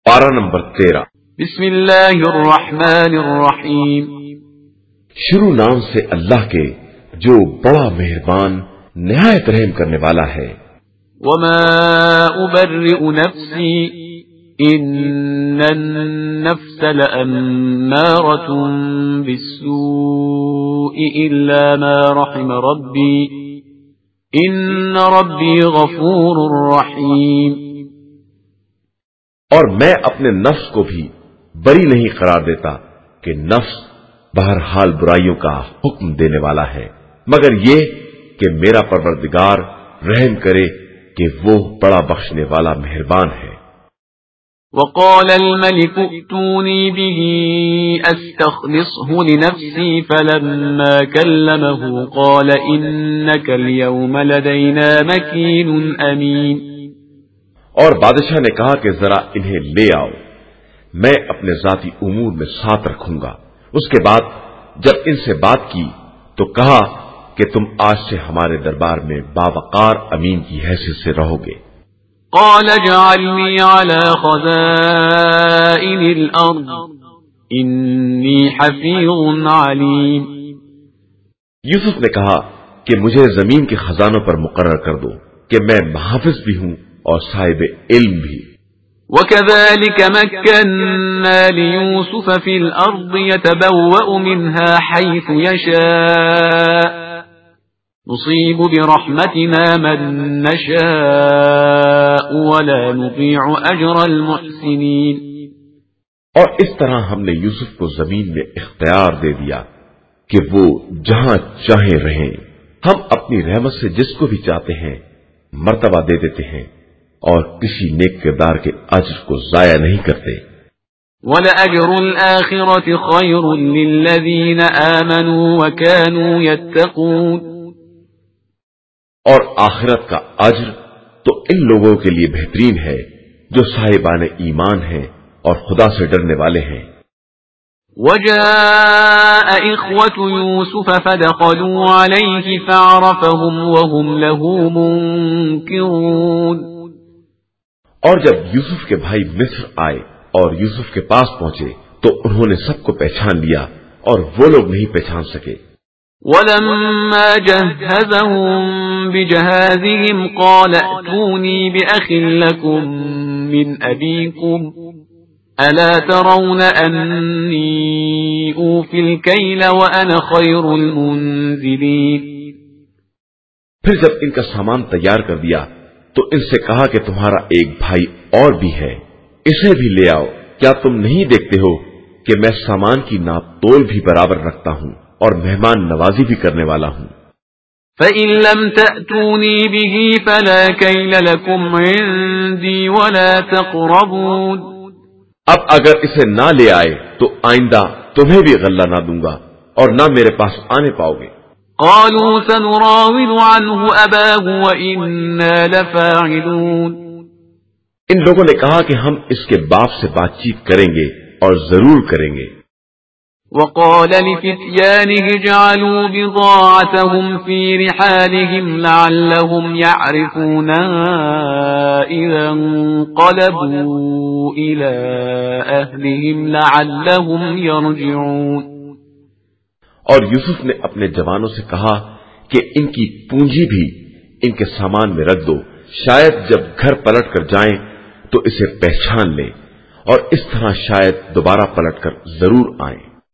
پارہ نمبر 13۔ بسم اللہ الرحمن الرحیم، شروع نام سے اللہ کے جو بڑا مہربان نہایت رحم کرنے والا ہے۔ وما ابرئ نفسی ان النفس لأمارة بالسوء الا ما رحم ربی ان ربی غفور رحیم۔ اور میں اپنے نفس کو بھی بری نہیں قرار دیتا کہ نفس بہرحال برائیوں کا حکم دینے والا ہے، مگر یہ کہ میرا پروردگار رحم کرے کہ وہ بڑا بخشنے والا مہربان ہے۔ وقال الملك ائتوني به استخلصه لنفسي فلما كلمه قال انك اليوم لدينا مكين امين۔ اور بادشاہ نے کہا کہ ذرا انہیں لے آؤ، میں اپنے ذاتی امور میں ساتھ رکھوں گا۔ اس کے بعد جب ان سے بات کی تو کہا کہ تم آج سے ہمارے دربار میں باوقار امین کی حیثیت سے رہو گے۔ قال اجعلني على خزائن الارض انی حفیظ علیم۔ یوسف نے کہا کہ مجھے زمین کے خزانوں پر مقرر کر دو کہ میں محافظ بھی ہوں اور صاحب علم بھی۔ وكذلك مكنا ليوسف في الأرض يتبوأ منها حيث يشاء نصيب برحمتنا من نشاء ولا نضيع أجر المحسنين۔ اور اس طرح ہم نے یوسف کو زمین میں اختیار دے دیا کہ وہ جہاں چاہیں رہیں، ہم اپنی رحمت سے جس کو بھی چاہتے ہیں مرتبہ دے دیتے ہیں اور کسی نیک کردار کے اجر کو ضائع نہیں کرتے۔ وَلَأَجْرُ الْآخِرَةِ خَيْرٌ لِّلَّذِينَ آمَنُوا وَكَانُوا يَتَّقُونَ۔ اور آخرت کا اجر تو ان لوگوں کے لیے بہترین ہے جو صاحبان ایمان ہیں اور خدا سے ڈرنے والے ہیں۔ وَجَاءَ إِخْوَةُ يُوسُفَ فَدَخَلُوا عَلَيْهِ فَعَرَفَهُمْ وَهُمْ لَهُ مُنكِرُونَ۔ اور جب یوسف کے بھائی مصر آئے اور یوسف کے پاس پہنچے تو انہوں نے سب کو پہچان لیا اور وہ لوگ نہیں پہچان سکے۔ وَلَمَّا جَهَّزَهُم بِجَهَازِهِمْ قَالَ ائْتُونِي بِأَخٍ لَّكُم مِّنْ أَبِيكُمْ أَلَا تَرَوْنَ أَنِّي أُوفِي الْكَيْلَ وَأَنَا خَيْرُ الْمُنزِلِينَ۔ پھر جب ان کا سامان تیار کر دیا تو ان سے کہا کہ تمہارا ایک بھائی اور بھی ہے، اسے بھی لے آؤ۔ کیا تم نہیں دیکھتے ہو کہ میں سامان کی ناپ تول بھی برابر رکھتا ہوں اور مہمان نوازی بھی کرنے والا ہوں۔ فَإِن لَّمْ تَأْتُونِي بِهِ فَلَا كَيْلَ لَكُمْ عِندِي وَلَا تَقْرَبُونِ۔ اب اگر اسے نہ لے آئے تو آئندہ تمہیں بھی غلہ نہ دوں گا اور نہ میرے پاس آنے پاؤ گے۔ قالوا سنراود عنه أباه وإنا لفاعلون۔ ان لوگوں نے کہا کہ ہم اس کے باپ سے بات چیت کریں گے اور ضرور کریں گے۔ وقال لفتيانه اجعلوا بضاعتهم في رحالهم لعلهم يعرفونها إذا انقلبوا إلى أهلهم لعلهم يرجعون۔ اور یوسف نے اپنے جوانوں سے کہا کہ ان کی پونجی بھی ان کے سامان میں رکھ دو، شاید جب گھر پلٹ کر جائیں تو اسے پہچان لیں اور اس طرح شاید دوبارہ پلٹ کر ضرور آئیں۔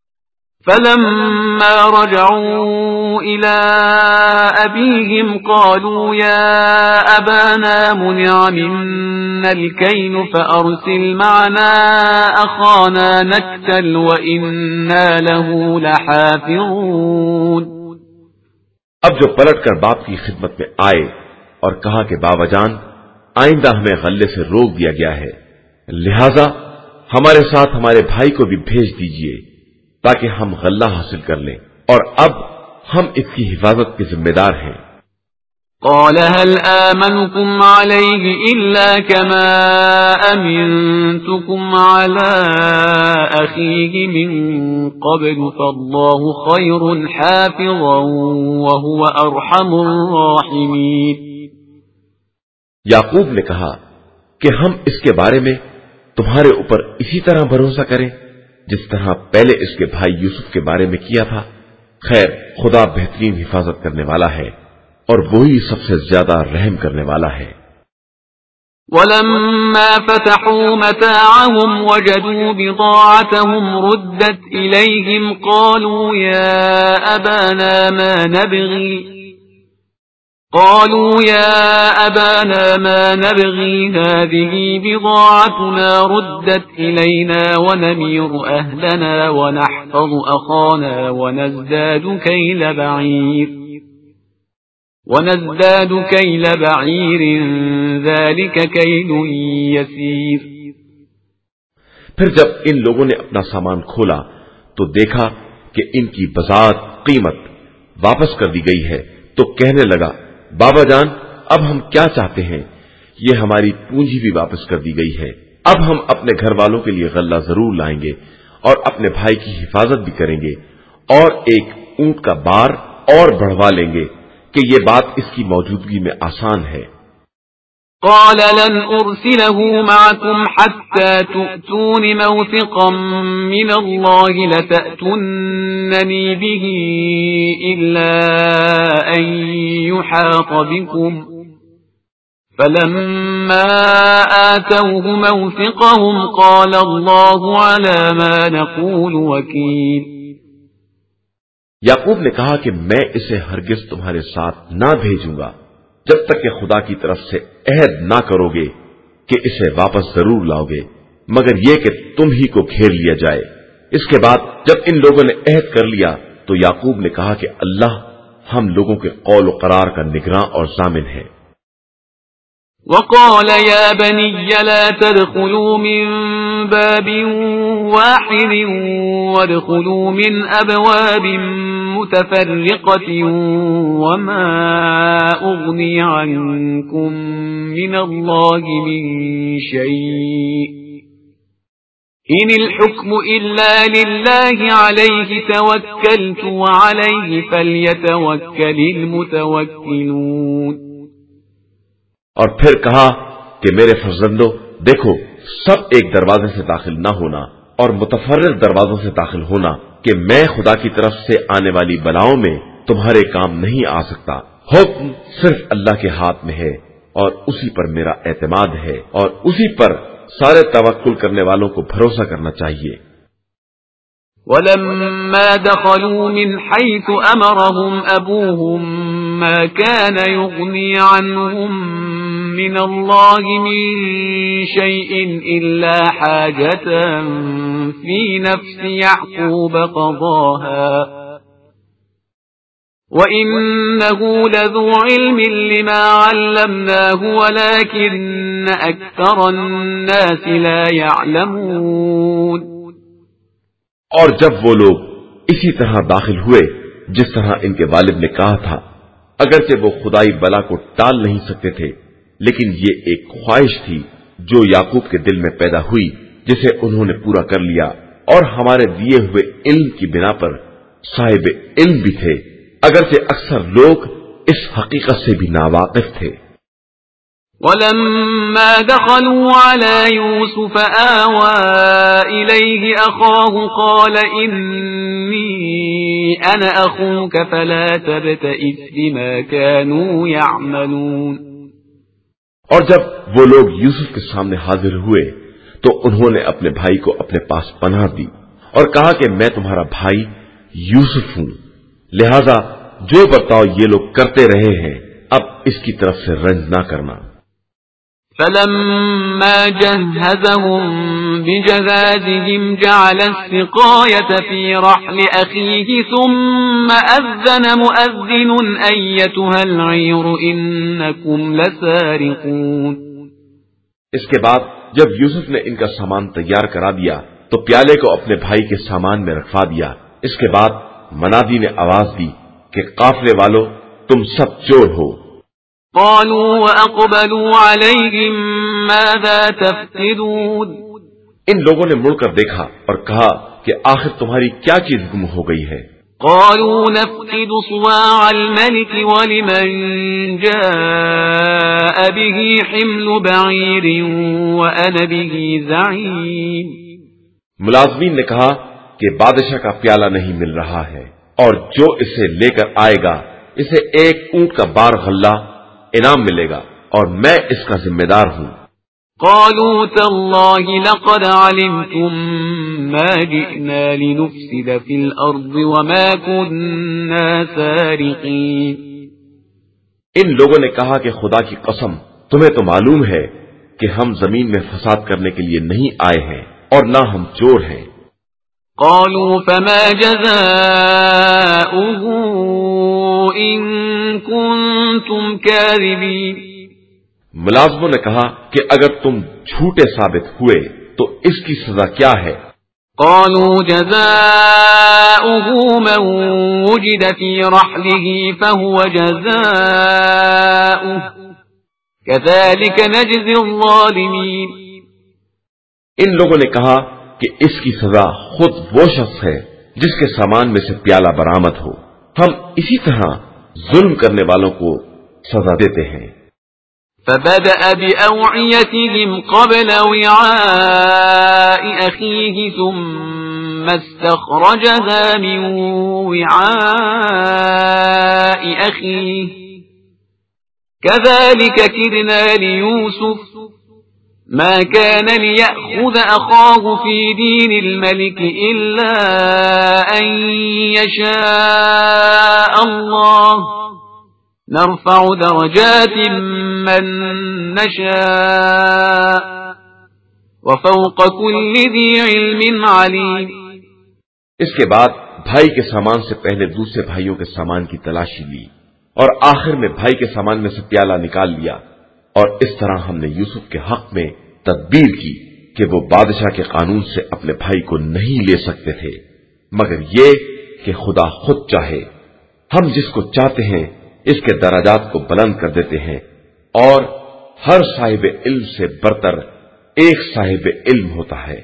فلما رجعوا إلى أبيهم قالوا يا أبانا منع منا الكيل فأرسل معنا أخانا نكتل وإنا له لحافظون۔ اب جو پلٹ کر باپ کی خدمت میں آئے اور کہا کہ بابا جان آئندہ ہمیں غلے سے روک دیا گیا ہے، لہذا ہمارے ساتھ ہمارے بھائی کو بھی بھیج دیجئے تاکہ ہم غلہ حاصل کر لیں، اور اب ہم اس کی حفاظت کے ذمہ دار ہیں۔ قال هل آمنكم عليه إلا كما أمنتكم على أخيه من قبل فالله خير حافظا وهو أرحم الراحمين۔ یعقوب نے کہا کہ ہم اس کے بارے میں تمہارے اوپر اسی طرح بھروسہ کریں جس طرح پہلے اس کے بھائی یوسف کے بارے میں کیا تھا؟ خیر، خدا بہترین حفاظت کرنے والا ہے اور وہی سب سے زیادہ رحم کرنے والا ہے۔ ولما فتحوا متاعهم وجدوا بضاعتهم ردت إليهم قالوا يا أبانا ما نبغي هذه بضاعتنا ردت إلينا ونمير أهلنا ونحفظ أخانا ونزداد كيل بعير ذلك كيل يسير۔ پھر جب ان لوگوں نے اپنا سامان کھولا تو دیکھا کہ ان کی بضاعت قیمت واپس کر دی گئی ہے، تو کہنے لگا بابا جان اب ہم کیا چاہتے ہیں، یہ ہماری پونجی بھی واپس کر دی گئی ہے، اب ہم اپنے گھر والوں کے لیے غلہ ضرور لائیں گے اور اپنے بھائی کی حفاظت بھی کریں گے اور ایک اونٹ کا بار اور بڑھوا لیں گے کہ یہ بات اس کی موجودگی میں آسان ہے۔ قال لن أرسله معكم حتى تؤتون موثقا من الله لتأتونني به إلا أن يحاط بكم، فلما آتوه موثقهم قال الله على ما نقول وكيل۔ یعقوب نے کہا کہ میں اسے ہرگز تمہارے ساتھ نہ بھیجوں گا جب تک کہ خدا کی طرف سے عہد نہ کرو گے کہ اسے واپس ضرور لاؤ گے، مگر یہ کہ تم ہی کو گھیر لیا جائے۔ اس کے بعد جب ان لوگوں نے عہد کر لیا تو یعقوب نے کہا کہ اللہ ہم لوگوں کے قول و قرار کا نگراں اور ضامن ہے۔ وقال يا بني لا تدخلوا من باب واحد وادخلوا من أبواب متفرقة وما أغني عنكم من الله من شيء إن الحكم إلا لله عليه توكلت وعليه فليتوكل المتوكلون۔ اور پھر کہا کہ میرے فرزندو دیکھو، سب ایک دروازے سے داخل نہ ہونا اور متفرق دروازوں سے داخل ہونا کہ میں خدا کی طرف سے آنے والی بلاؤں میں تمہارے کام نہیں آ سکتا۔ حکم صرف اللہ کے ہاتھ میں ہے اور اسی پر میرا اعتماد ہے اور اسی پر سارے توکل کرنے والوں کو بھروسہ کرنا چاہیے۔ ولما دخلوا من حيث أمرهم أبوهم ما كان يغني عنهم من الله من شيء إلا حاجة في نفس يعقوب قضاها وإنه لذو علم لما علمناه ولكن أكثر الناس لا يعلمون۔ اور جب وہ لوگ اسی طرح داخل ہوئے جس طرح ان کے والد نے کہا تھا، اگرچہ وہ خدائی بلا کو ٹال نہیں سکتے تھے، لیکن یہ ایک خواہش تھی جو یعقوب کے دل میں پیدا ہوئی جسے انہوں نے پورا کر لیا، اور ہمارے دیے ہوئے علم کی بنا پر صاحب علم بھی تھے، اگرچہ اکثر لوگ اس حقیقت سے بھی ناواقف تھے۔ ولما دخلوا على يوسف آوى إليه أخاه قال إني أنا أخوك فلا تبتئس بما كانوا يعملون۔ اور جب وہ لوگ یوسف کے سامنے حاضر ہوئے تو انہوں نے اپنے بھائی کو اپنے پاس پناہ دی اور کہا کہ میں تمہارا بھائی یوسف ہوں، لہذا جو برتاؤ یہ لوگ کرتے رہے ہیں اب اس کی طرف سے رنج نہ کرنا۔ فلما جهزهم بجهازهم جعل السقاية في رحل أخيه ثم أذن مؤذن أيتها العير إنكم لسارقون۔ اس کے بعد جب یوسف نے ان کا سامان تیار کرا دیا تو پیالے کو اپنے بھائی کے سامان میں رکھوا دیا۔ اس کے بعد منادی نے آواز دی کہ قافلے والو تم سب چور ہو۔ قالوا وأقبلوا عليهم ماذا تفقدون۔ ان لوگوں نے مڑ کر دیکھا اور کہا کہ آخر تمہاری کیا چیز گم ہو گئی ہے؟ قالوا نفقد صواع الملك ولمن جاء به حمل بعير وأنا به زعيم. ملازمین نے کہا کہ بادشاہ کا پیالہ نہیں مل رہا ہے اور جو اسے لے کر آئے گا اسے ایک اونٹ کا بار غلہ انعام ملے گا اور میں اس کا ذمہ دار ہوں. قالوا تالله لقد علمتم ما جئنا لنفسد في الأرض وما كنا سارقين. ان لوگوں نے کہا کہ خدا کی قسم تمہیں تو معلوم ہے کہ ہم زمین میں فساد کرنے کے لیے نہیں آئے ہیں اور نہ ہم چور ہیں. قالوا فما جزاؤه إن كنتم كاذبين. ملازموں نے کہا کہ اگر تم جھوٹے ثابت ہوئے تو اس کی سزا کیا ہے؟ قالوا جزاؤه من وجد في رحله فهو جزاؤه كذلك نجزي الظالمين. ان لوگوں نے کہا کہ اس کی سزا خود وہ شخص ہے جس کے سامان میں سے پیالہ برآمد ہو. ہم اسی طرح ظلم کرنے والوں کو سزا دیتے ہیں. فبدأ بأوعيتهم قبل وعاء أخيه ثم استخرجها من وعاء أخيه كذلك كدنا ليوسف ما كان ليأخذ أخاه في دين الملك إلا أن يشاء الله نرفع درجات من نشاء وفوق كل ذي علم عليم. اس کے بعد بھائی کے سامان سے پہلے دوسرے بھائیوں کے سامان کی تلاشی لی اور آخر میں بھائی کے سامان میں سے پیالہ نکال لیا اور اس طرح ہم نے یوسف کے حق میں تدبیر کی کہ وہ بادشاہ کے قانون سے اپنے بھائی کو نہیں لے سکتے تھے مگر یہ کہ خدا خود چاہے. ہم جس کو چاہتے ہیں اس کے درجات کو بلند کر دیتے ہیں اور ہر صاحب علم سے برتر ایک صاحب علم ہوتا ہے.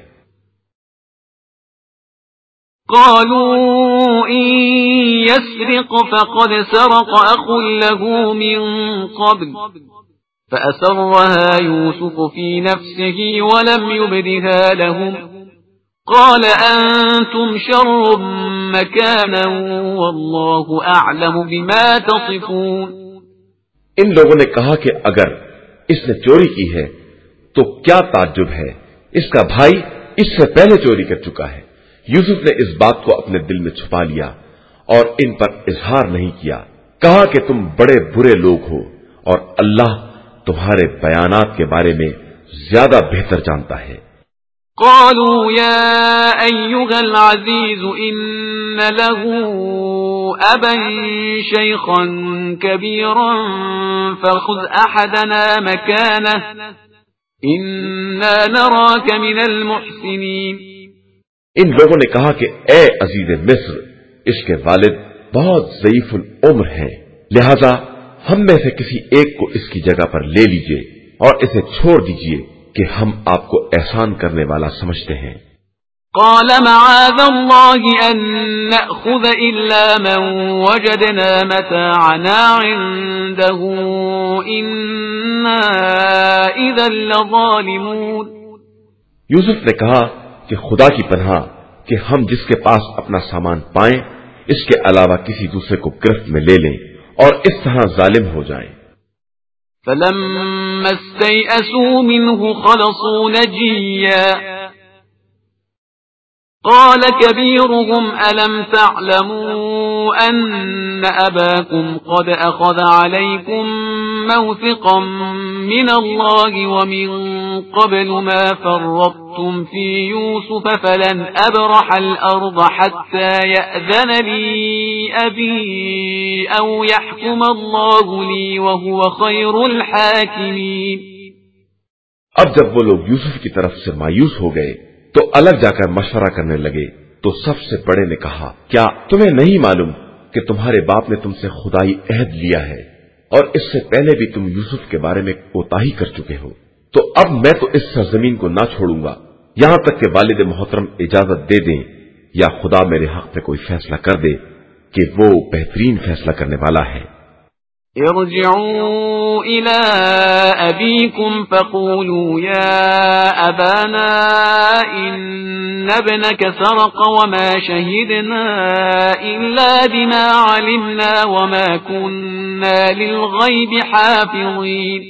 قالوا إن يسرق فقد سرق أخ له من قبل فأسرها يوسف في نفسه ولم يبدها لهم قال أنتم شر مكانا والله أعلم بما تصفون. ان لوگوں نے کہا کہ اگر اس نے چوری کی ہے تو کیا تعجب ہے، اس کا بھائی اس سے پہلے چوری کر چکا ہے. یوسف نے اس بات کو اپنے دل میں چھپا لیا اور ان پر اظہار نہیں کیا. کہا کہ تم بڑے برے لوگ ہو اور اللہ تمہارے بیانات کے بارے میں زیادہ بہتر جانتا ہے. قالوا يا أيها العزيز إن له أبا شيخا كبيرا فخذ أحدنا مكانه إنا نراك من المحسنين. ان لوگوں نے کہا کہ اے عزیز مصر، اس کے والد بہت ضعیف العمر ہیں، لہذا ہم میں سے کسی ایک کو اس کی جگہ پر لے لیجئے اور اسے چھوڑ دیجئے کہ ہم آپ کو احسان کرنے والا سمجھتے ہیں. قال معاذ الله أن نأخذ إلا من وجدنا متاعنا عنده إنا إذا لظالمون. یوسف نے کہا کہ خدا کی پناہ کہ ہم جس کے پاس اپنا سامان پائیں اس کے علاوہ کسی دوسرے کو گرفت میں لے لیں اور اس طرح ظالم ہو جائیں. فلما استيئسوا منه خلصوا نجيا قال كبيرهم ألم تعلموا أن أباكم قد أخذ عليكم موثقا من الله ومن قبل ما فرطتم في يوسف فلن أبرح الأرض حتى يأذن لي أبي أو يحكم الله لي وهو خير الحاكمين. اب جب وہ لوگ یوسف کی طرف سے مایوس ہو گئے تو الگ جا کر مشورہ کرنے لگے تو سب سے بڑے نے کہا کیا تمہیں نہیں معلوم کہ تمہارے باپ نے تم سے خدائی عہد لیا ہے اور اس سے پہلے بھی تم یوسف کے بارے میں کوتاہی کر چکے ہو، تو اب میں تو اس سرزمین کو نہ چھوڑوں گا یہاں تک کہ والد محترم اجازت دے دیں یا خدا میرے حق میں کوئی فیصلہ کر دے کہ وہ بہترین فیصلہ کرنے والا ہے۔ ارجعوا إلى أبيكم فقولوا يا أبانا إن ابنك سرق وما شهدنا إلا بما علمنا وما كنا للغيب حافظين۔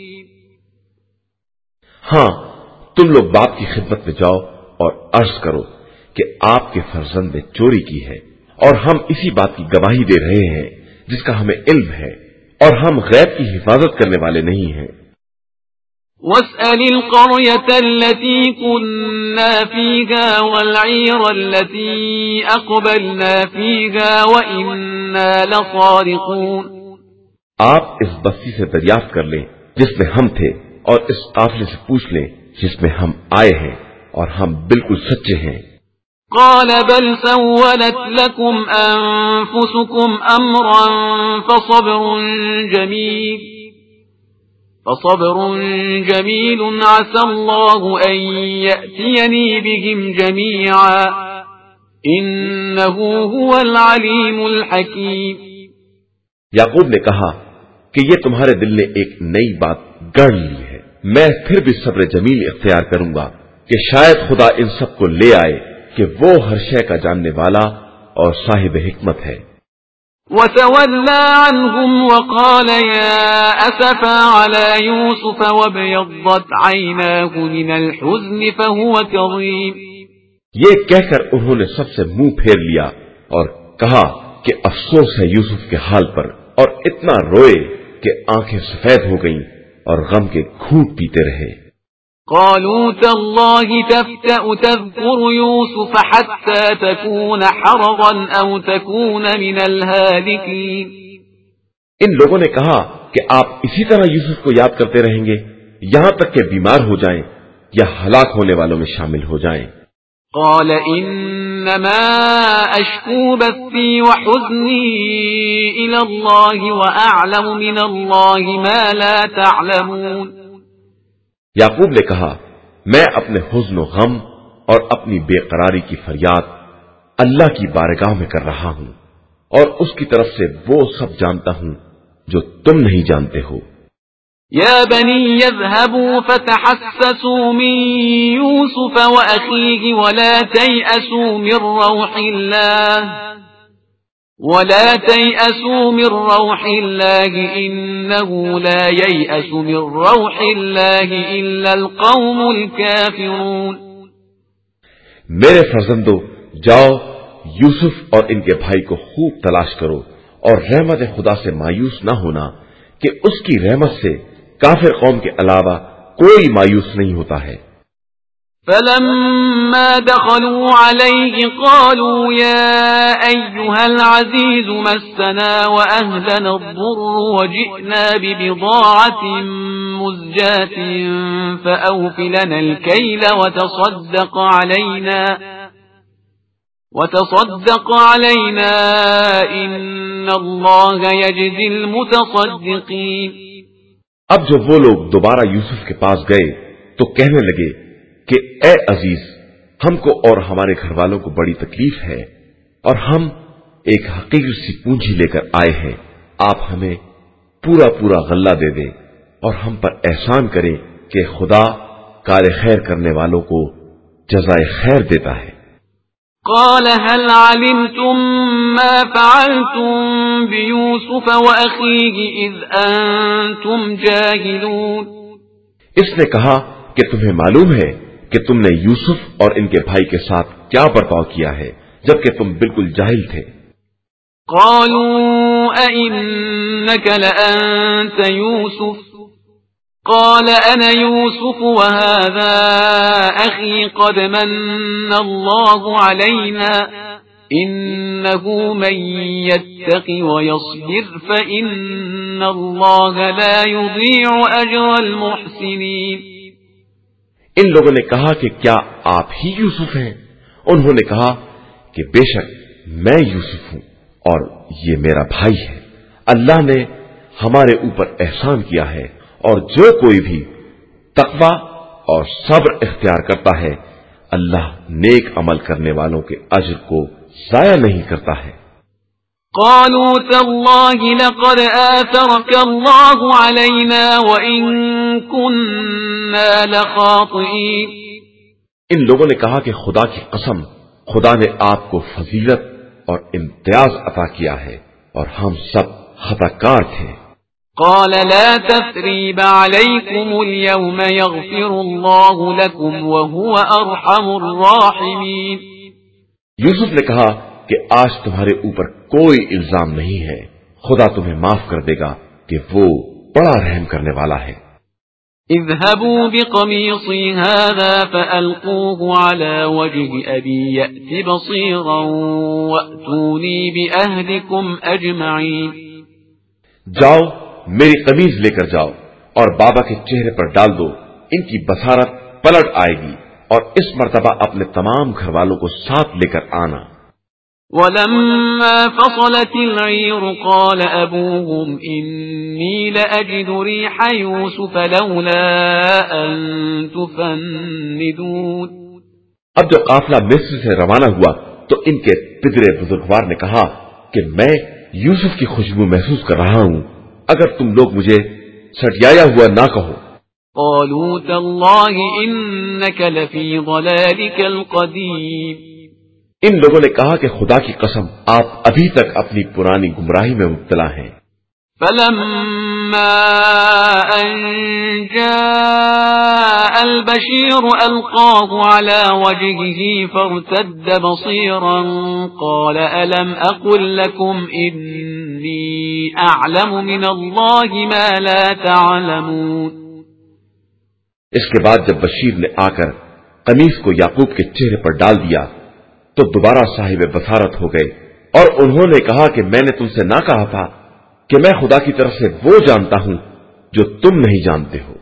ہاں، تم لوگ باپ کی خدمت میں جاؤ اور عرض کرو کہ آپ کے فرزند نے چوری کی ہے، اور ہم اسی بات کی گواہی دے رہے ہیں جس کا ہمیں علم ہے، اور ہم غیب کی حفاظت کرنے والے نہیں ہیں۔ واسأل القرية التي كنا فيها والعير التي أقبلنا فيها وإنا لصادقون۔ آپ اس بستی سے دریافت کر لیں جس میں ہم تھے، اور اس قافلے سے پوچھ لیں جس میں ہم آئے ہیں، اور ہم بالکل سچے ہیں۔ قال بل سولت لكم أنفسكم أمرا فصبر جميل عسى الله أن يأتيني بهم جميعا إنه هو العليم الحكيم۔ یعقوب نے کہا کہ یہ تمہارے دل نے ایک نئی بات گڑھ لی ہے، میں پھر بھی صبر جمیل اختیار کروں گا کہ شاید خدا ان سب کو لے آئے کہ وہ ہر شے کا جاننے والا اور صاحب حکمت ہے۔ وتولى عنهم وقال يا أسفا على يوسف وابيضت عيناه من الحزن فهو كظيم۔ یہ کہہ کر انہوں نے سب سے منہ پھیر لیا اور کہا کہ افسوس ہے یوسف کے حال پر، اور اتنا روئے کہ آنکھیں سفید ہو گئیں اور غم کے گھونٹ پیتے رہے۔ قالوا تالله تفتأ تذكر يوسف حتى تكون حرضا أو تكون من الهالكين۔ ان لوگوں نے کہا کہ آپ اسی طرح یوسف کو یاد کرتے رہیں گے یہاں تک کہ بیمار ہو جائیں یا ہلاک ہونے والوں میں شامل ہو جائیں۔ قال انما اشكو بثي وحزني الى الله واعلم من الله ما لا تعلمون۔ یعقوب نے کہا میں اپنے حزن و غم اور اپنی بے قراری کی فریاد اللہ کی بارگاہ میں کر رہا ہوں، اور اس کی طرف سے وہ سب جانتا ہوں جو تم نہیں جانتے ہو۔ يا بني يذهبوا فتحسسوا من يوسف وأخيه ولا تيأسوا من روح الله إنه لا ييأس من روح الله إلا القوم الكافرون۔ میرے فرزندو، جاؤ یوسف اور ان کے بھائی کو خوب تلاش کرو، اور رحمت خدا سے مایوس نہ ہونا کہ اس کی رحمت سے کافر قوم کے علاوہ کوئی مایوس نہیں ہوتا ہے۔ فلما دخلوا عليه قالوا يا أيها العزيز مسنا وأهلنا الضر وجئنا ببضاعة مزجاة فأوف لنا الكيل وتصدق علينا إن الله يجزي المتصدقين۔ اب جب وہ لوگ دوبارہ یوسف کے پاس گئے تو کہنے لگے کہ اے عزیز، ہم کو اور ہمارے گھر والوں کو بڑی تکلیف ہے، اور ہم ایک حقیر سی پونجی لے کر آئے ہیں، آپ ہمیں پورا پورا غلہ دے دیں اور ہم پر احسان کریں کہ خدا کار خیر کرنے والوں کو جزائے خیر دیتا ہے۔ قال هل علمتم ما فعلتم بيوسف وأخيه إذ أنتم جاهلون؟ اس نے کہا کہ تمہیں معلوم ہے کہ تم نے یوسف اور ان کے بھائی کے ساتھ کیا برتاؤ کیا ہے جبکہ تم بالکل جاہل تھے۔ قالوا أئنك لأنت يوسف؟ قال أنا يوسف وهذا أخي قد من الله علينا إنه من يتق ويصبر فإن الله لا يضيع أجر المحسنين۔ ان لوگوں نے کہا کہ کیا آپ ہی یوسف ہیں؟ انہوں نے کہا کہ بے شک میں یوسف ہوں اور یہ میرا بھائی ہے، اللہ نے ہمارے اوپر احسان کیا ہے، اور جو کوئی بھی تقوی اور صبر اختیار کرتا ہے اللہ نیک عمل کرنے والوں کے اجر کو ضائع نہیں کرتا ہے۔ قالوا تالله لقد آثرك الله علينا وإن كنا لخاطئين. ان لوگوں نے کہا کہ خدا کی قسم، خدا نے آپ کو فضیلت اور امتیاز عطا کیا ہے اور ہم سب خطا کار تھے. قال لا تثريب عليكم اليوم يغفر الله لكم وهو أرحم الراحمين. یوسف نے کہا کہ آج تمہارے اوپر کوئی الزام نہیں ہے، خدا تمہیں معاف کر دے گا کہ وہ بڑا رحم کرنے والا ہے. اذهبوا بقميصي هذا فألقوه على وجه أبي يأت بصيرا وأتوني بأهلكم أجمعين. جاؤ میری قمیض لے کر جاؤ اور بابا کے چہرے پر ڈال دو، ان کی بصارت پلٹ آئے گی، اور اس مرتبہ اپنے تمام گھر والوں کو ساتھ لے کر آنا. ولما فصلت العير قال أبوهم إني لأجد ريح يوسف لولا أن تفندون. اب جب قافلہ مصر سے روانہ ہوا تو ان کے پدرے بزرگوار نے کہا کہ میں یوسف کی خوشبو محسوس کر رہا ہوں، اگر تم لوگ مجھے سٹیایا ہوا نہ کہو. قالوا تالله إنك لفي ضلالك القديم. ان لوگوں نے کہا کہ خدا کی قسم آپ ابھی تک اپنی پرانی گمراہی میں مبتلا ہیں. فلما أن جاء البشير ألقاه على وجهه فارتد بصيرا قال ألم أقل لكم إني أعلم من الله ما لا تعلمون. اس کے بعد جب بشیر نے آ کر قمیص کو یعقوب کے چہرے پر ڈال دیا تو دوبارہ صاحب بصارت ہو گئے، اور انہوں نے کہا کہ میں نے تم سے نہ کہا تھا کہ میں خدا کی طرف سے وہ جانتا ہوں جو تم نہیں جانتے ہو.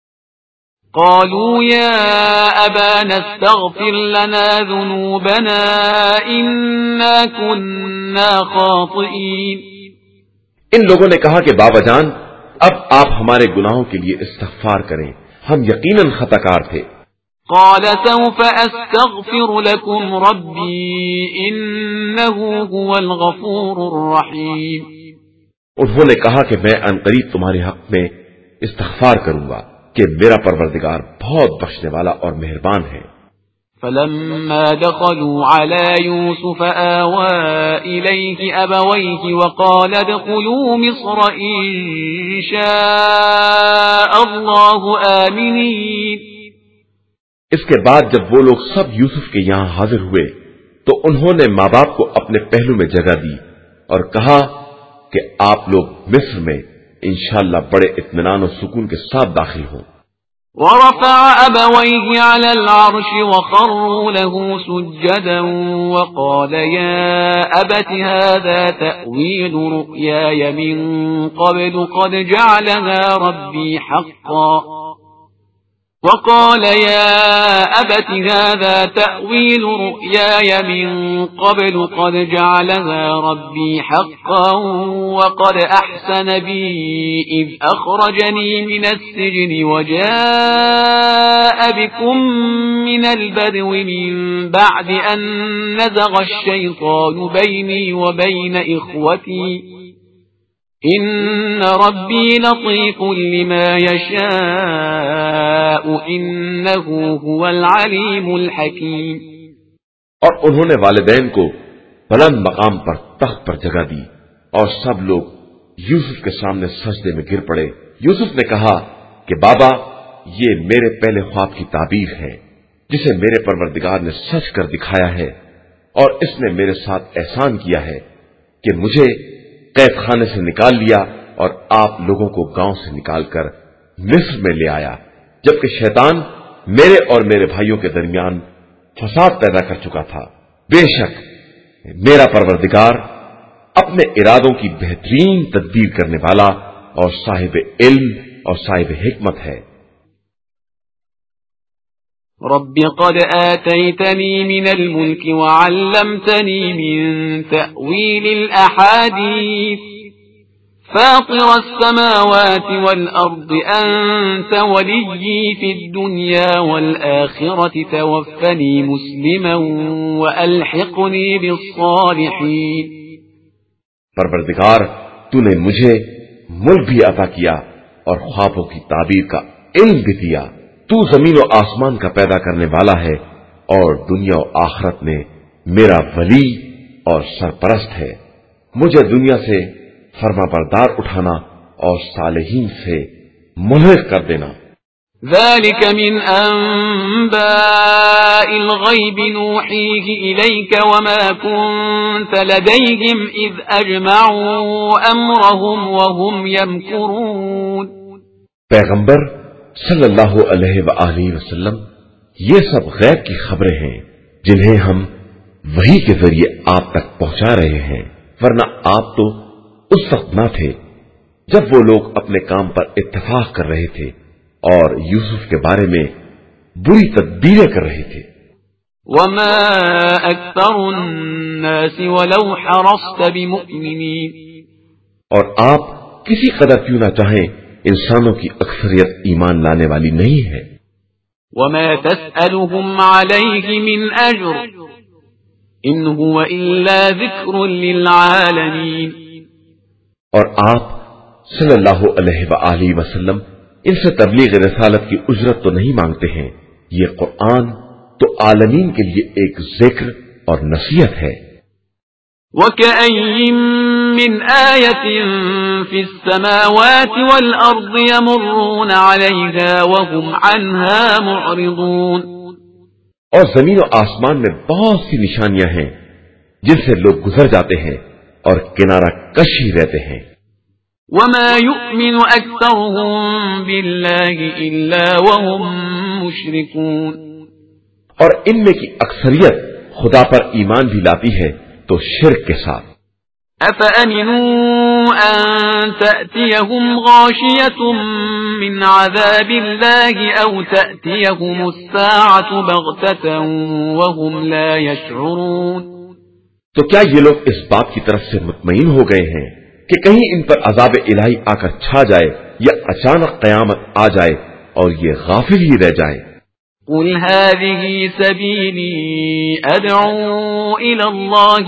قالوا يا أبانا استغفر لنا ذنوبنا إنا كنا خاطئين. ان لوگوں نے کہا کہ بابا جان اب آپ ہمارے گناہوں کے لیے استغفار کریں، ہم یقیناً خطا کار تھے. قال سوف أستغفر لكم ربي إنه هو الغفور الرحيم. انہوں نے کہا کہ میں عنقریب تمہارے حق میں استغفار کروں گا کہ میرا پروردگار بہت بخشنے والا اور مہربان ہے. فلما دخلوا على يوسف آوى إليه أبويه وقال ادخلوا مصر إن شاء الله آمنين. اس کے بعد جب وہ لوگ سب یوسف کے یہاں حاضر ہوئے تو انہوں نے ماں باپ کو اپنے پہلو میں جگہ دی اور کہا کہ آپ لوگ مصر میں انشاءاللہ بڑے اطمینان و سکون کے ساتھ داخل ہوں. ورفع أبويه على العرش وخروا له سجدا وقال يا أبت هذا تأويل رؤياي من قبل قد جعلها ربي حقا وقال يا أبت هذا تأويل رؤياي من قبل قد جعلها ربي حقا وقد أحسن بي إذ أخرجني من السجن وجاء بكم من البدو من بعد أن نزغ الشيطان بيني وبين إخوتي إن ربي لطيف لما يشاء إنه هو العليم الحكيم. اور انہوں نے والدین کو بلند مقام پر تخت پر جگہ دی اور سب لوگ یوسف کے سامنے سجدے میں گر پڑے. یوسف نے کہا کہ بابا یہ میرے پہلے خواب کی تعبیر ہے جسے میرے پروردگار نے سچ کر دکھایا ہے، اور اس نے میرے ساتھ احسان کیا ہے کہ مجھے قید خانے سے نکال لیا اور آپ لوگوں کو گاؤں سے نکال کر مصر میں لے آیا، جبکہ شیطان میرے اور میرے بھائیوں کے درمیان فساد پیدا کر چکا تھا. بے شک میرا پروردگار اپنے ارادوں کی بہترین تدبیر کرنے والا اور صاحب علم اور صاحب حکمت ہے. رب قد آتيتني من الملك وعلمتني من تأويل الأحاديث فاطر السماوات والأرض أنت وليي في الدنيا والآخرة توفني مسلما وألحقني بالصالحين. پروردگار تو نے مجھے ملک بھی عطا کیا اور خوابوں کی تعبیر کا علم بھی دیا. تو زمین و آسمان کا پیدا کرنے والا ہے اور دنیا و آخرت میں میرا ولی اور سرپرست ہے. مجھے دنیا سے فرما بردار اٹھانا اور صالحین سے ملحق کر دینا. ذلك من أنباء الغيب نوحيه إليك وما كنت لديهم إذ أجمعوا أمرهم وهم يمكرون. پیغمبر صلی اللہ علیہ وآلہ وسلم یہ سب غیب کی خبریں ہیں جنہیں ہم وحی کے ذریعے آپ تک پہنچا رہے ہیں، ورنہ آپ تو اس وقت نہ تھے جب وہ لوگ اپنے کام پر اتفاق کر رہے تھے اور یوسف کے بارے میں بری تدبیریں کر رہے تھے. وما أكثر الناس ولو حرصت بمؤمنين. اور آپ کسی قدر کیوں نہ چاہیں انسانوں کی اکثریت ایمان لانے والی نہیں ہے. وما تسألهم عليه من أجر إن هو إلا ذكر للعالمين. اور آپ صلی اللہ علیہ وآلہ وسلم ان سے تبلیغ رسالت کی اجرت تو نہیں مانگتے ہیں، یہ قرآن تو عالمین کے لیے ایک ذکر اور نصیحت ہے. وَكَأَيٍّ مِّنْ آيَةٍ فِي السَّمَاوَاتِ وَالْأَرْضِ يَمُرُّونَ عَلَيْهَا وَهُمْ عَنْهَا مُعْرِضُونَ. اور زمین و آسمان میں بہت سی نشانیاں ہیں جن سے لوگ گزر جاتے ہیں اور کنارہ کش ہی رہتے ہیں. وَمَا يُؤْمِنُ أَكْثَرُهُم بِاللَّهِ إِلَّا وَهُم مُشْرِكُونَ. اور ان میں کی اکثریت خدا پر ایمان بھی لاتی ہے تو شرک کے ساتھ. أَفَأَمِنُوا أَن تَأْتِيَهُمْ غَاشِيَةٌ مِّنْ عَذَابِ اللَّهِ أَوْ تَأْتِيَهُمُ السَّاعَةُ بَغْتَةً وَهُمْ لَا يَشْعُرُونَ. تو کیا یہ لوگ اس بات کی طرف سے مطمئن ہو گئے ہیں کہ کہیں ان پر عذاب الہی آ کر چھا جائے یا اچانک قیامت آ جائے اور یہ غافل ہی رہ جائے. قل هذه سبيلي أدعو إلى الله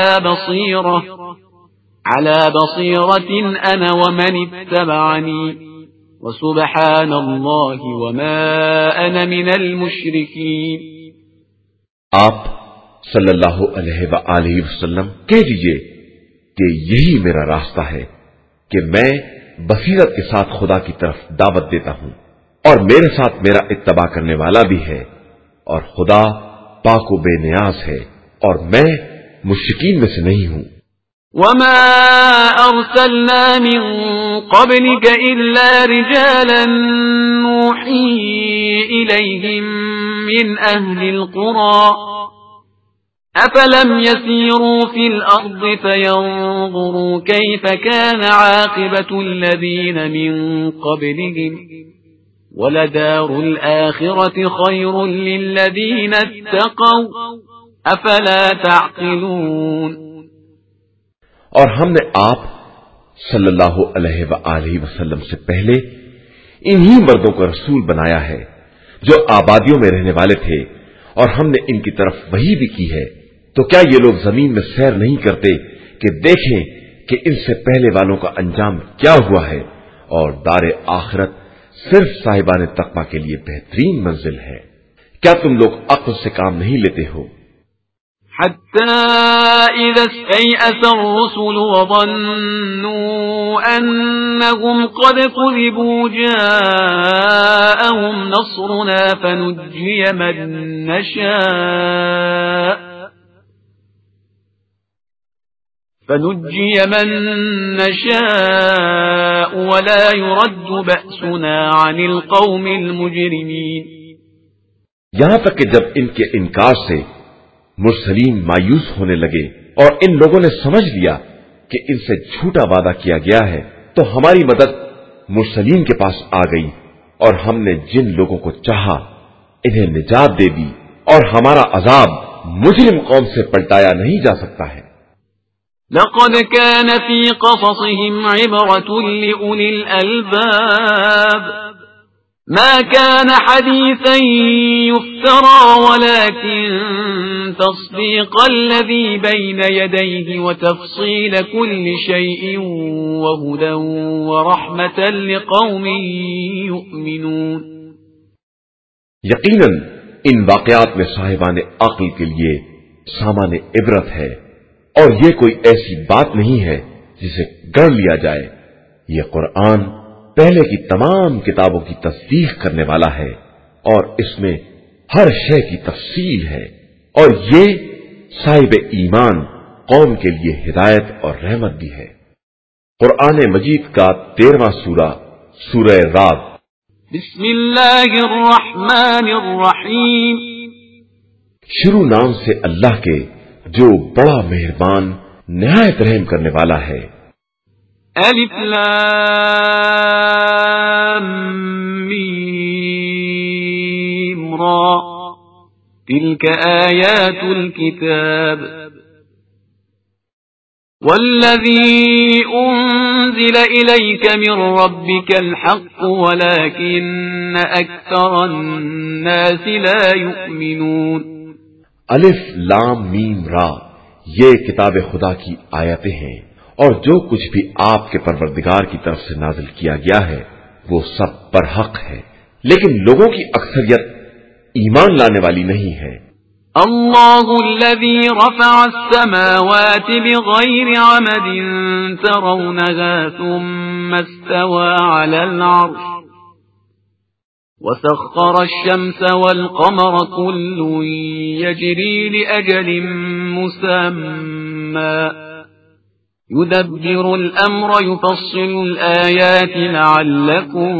على بصيرة أنا ومن اتبعني وسبحان الله وما أنا من المشركين. آپ صلی اللہ علیہ وآلہ وسلم کہہ دیجئے کہ یہی میرا راستہ ہے کہ میں بصیرت کے ساتھ خدا کی طرف دعوت دیتا ہوں اور میرے ساتھ میرا اتباع کرنے والا بھی ہے، اور خدا پاک و بے نیاز ہے اور میں مشرکین میں سے نہیں ہوں. وما أرسلنا من قبلك إلا رجالا نوحي إليهم من أهل القرى أفلم يسيروا في الأرض فينظروا كيف كان عاقبة الذين من قبلهم وَلَدَارُ الْآخِرَةِ خَيْرٌ لِلَّذِينَ اتَّقَوْا أَفَلَا تَعْقِلُونَ. اور ہم نے آپ صلی اللہ علیہ وآلہ وسلم سے پہلے انہی مردوں کو رسول بنایا ہے جو آبادیوں میں رہنے والے تھے، اور ہم نے ان کی طرف وحی بھی کی ہے. تو کیا یہ لوگ زمین میں سیر نہیں کرتے کہ دیکھیں کہ ان سے پہلے والوں کا انجام کیا ہوا ہے، اور دار آخرت صرف صاحبان تقویٰ کے لیے بہترین منزل ہے. کیا تم لوگ عقل سے کام نہیں لیتے ہو؟ حتى إذا استيأس الرسل وظنوا أنهم قد كذبوا جاءهم نصرنا فنجي من نشاء ولا يرد بأسنا عن القوم المجرمين. یہاں تک کہ جب ان کے انکار سے مرسلین مایوس ہونے لگے اور ان لوگوں نے سمجھ لیا کہ ان سے جھوٹا وعدہ کیا گیا ہے، تو ہماری مدد مرسلین کے پاس آ گئی اور ہم نے جن لوگوں کو چاہا انہیں نجات دے دی، اور ہمارا عذاب مجرم قوم سے پلٹایا نہیں جا سکتا ہے. لقد كان في قصصهم عبرة لأولي الألباب ما كان حديثا يفترى ولكن تصديق الذي بين يديه وتفصيل كل شيء وهدى ورحمة لقوم يؤمنون. یقیناً ان واقعات میں صاحبان عقل کے لیے سامان عبرت ہے، اور یہ کوئی ایسی بات نہیں ہے جسے گڑھ لیا جائے. یہ قرآن پہلے کی تمام کتابوں کی تصدیق کرنے والا ہے، اور اس میں ہر شے کی تفصیل ہے، اور یہ صاحب ایمان قوم کے لیے ہدایت اور رحمت بھی ہے. قرآن مجید کا 13واں سورہ، سورہ رعد. بسم اللہ الرحمن الرحیم. شروع نام سے اللہ کے جو بڑا مہربان نہایت رحم کرنے والا ہے. الف لام میم را تلك آیات الكتاب والذی انزل الیک من ربک الحق ولكن اکثر الناس لا یؤمنون. الف لام میم را، یہ کتاب خدا کی آیتیں ہیں، اور جو کچھ بھی آپ کے پروردگار کی طرف سے نازل کیا گیا ہے وہ سب پر حق ہے، لیکن لوگوں کی اکثریت ایمان لانے والی نہیں ہے. اللہ الذي رفع السماوات بغير عمد ترونها ثم استوى على العرش وسخر الشمس والقمر كل يجري لأجل مسمى يدبر الأمر يفصل الآيات لعلكم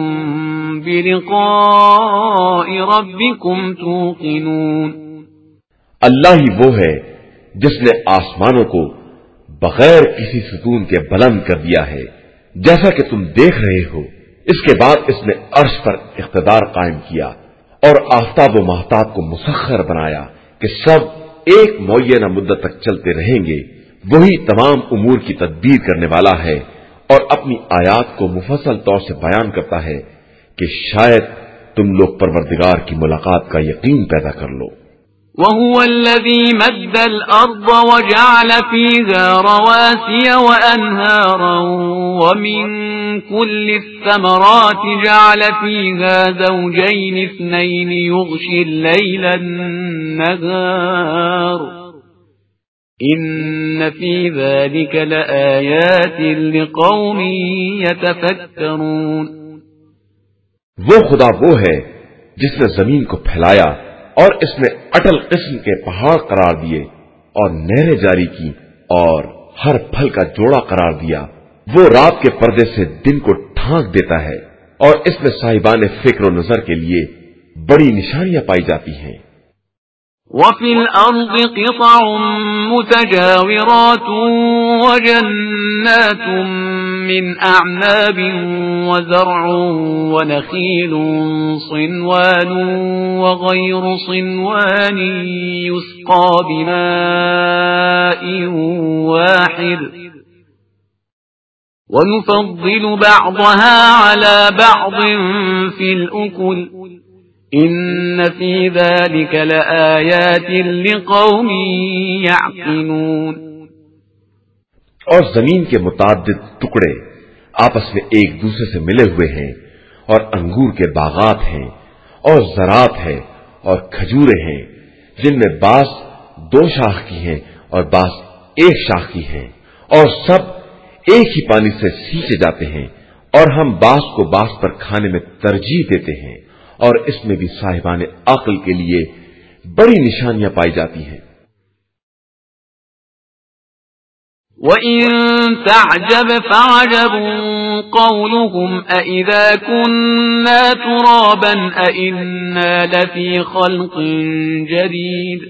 بلقاء ربكم توقنون. اللہ ہی وہ ہے جس نے آسمانوں کو بغیر کسی ستون کے بلند کر دیا ہے جیسا کہ تم دیکھ رہے ہو. اس کے بعد اس نے عرش پر اقتدار قائم کیا اور آفتاب و مہتاب کو مسخر بنایا کہ سب ایک معینہ مدت تک چلتے رہیں گے. وہی تمام امور کی تدبیر کرنے والا ہے اور اپنی آیات کو مفصل طور سے بیان کرتا ہے کہ شاید تم لوگ پروردگار کی ملاقات کا یقین پیدا کر لو. وهو الذي مد الأرض وجعل فيها رواسي وأنهارا ومن كل الثمرات جعل فيها زوجين اثنين يغشي الليل النهار إن في ذلك لآيات لقوم يتفكرون. وہ خدا وہ ہے جس نے زمین کو پھیلایا اور اس میں اٹل قسم کے پہاڑ قرار دیے اور نہریں جاری کی اور ہر پھل کا جوڑا قرار دیا. وہ رات کے پردے سے دن کو ڈھانک دیتا ہے اور اس میں صاحبان فکر و نظر کے لیے بڑی نشانیاں پائی جاتی ہیں. وفي الأرض قطع متجاورات وجنات من أعناب وزرع ونخيل صنوان وغير صنوان يسقى بماء واحد ونفضل بعضها على بعض في الأكل إن في ذلك لآيات لقوم يعقلون. اور زمین کے متعدد ٹکڑے آپس میں ایک دوسرے سے ملے ہوئے ہیں اور انگور کے باغات ہیں اور زراعت ہے اور کھجوریں ہیں جن میں بعض 2 شاخ کی ہیں اور بعض 1 شاخ کی ہیں اور سب ایک ہی پانی سے سینچے جاتے ہیں اور ہم بعض کو بعض پر کھانے میں ترجیح دیتے ہیں اور اس میں بھی صاحبان عقل کے لیے بڑی نشانیاں پائی جاتی ہیں. وَإِن تَعْجَبْ فَعَجَبٌ قَوْلُهُمْ أَإِذَا كُنَّا تُرَابًا أَإِنَّا لَفِي خَلْقٍ جَدِيدٍ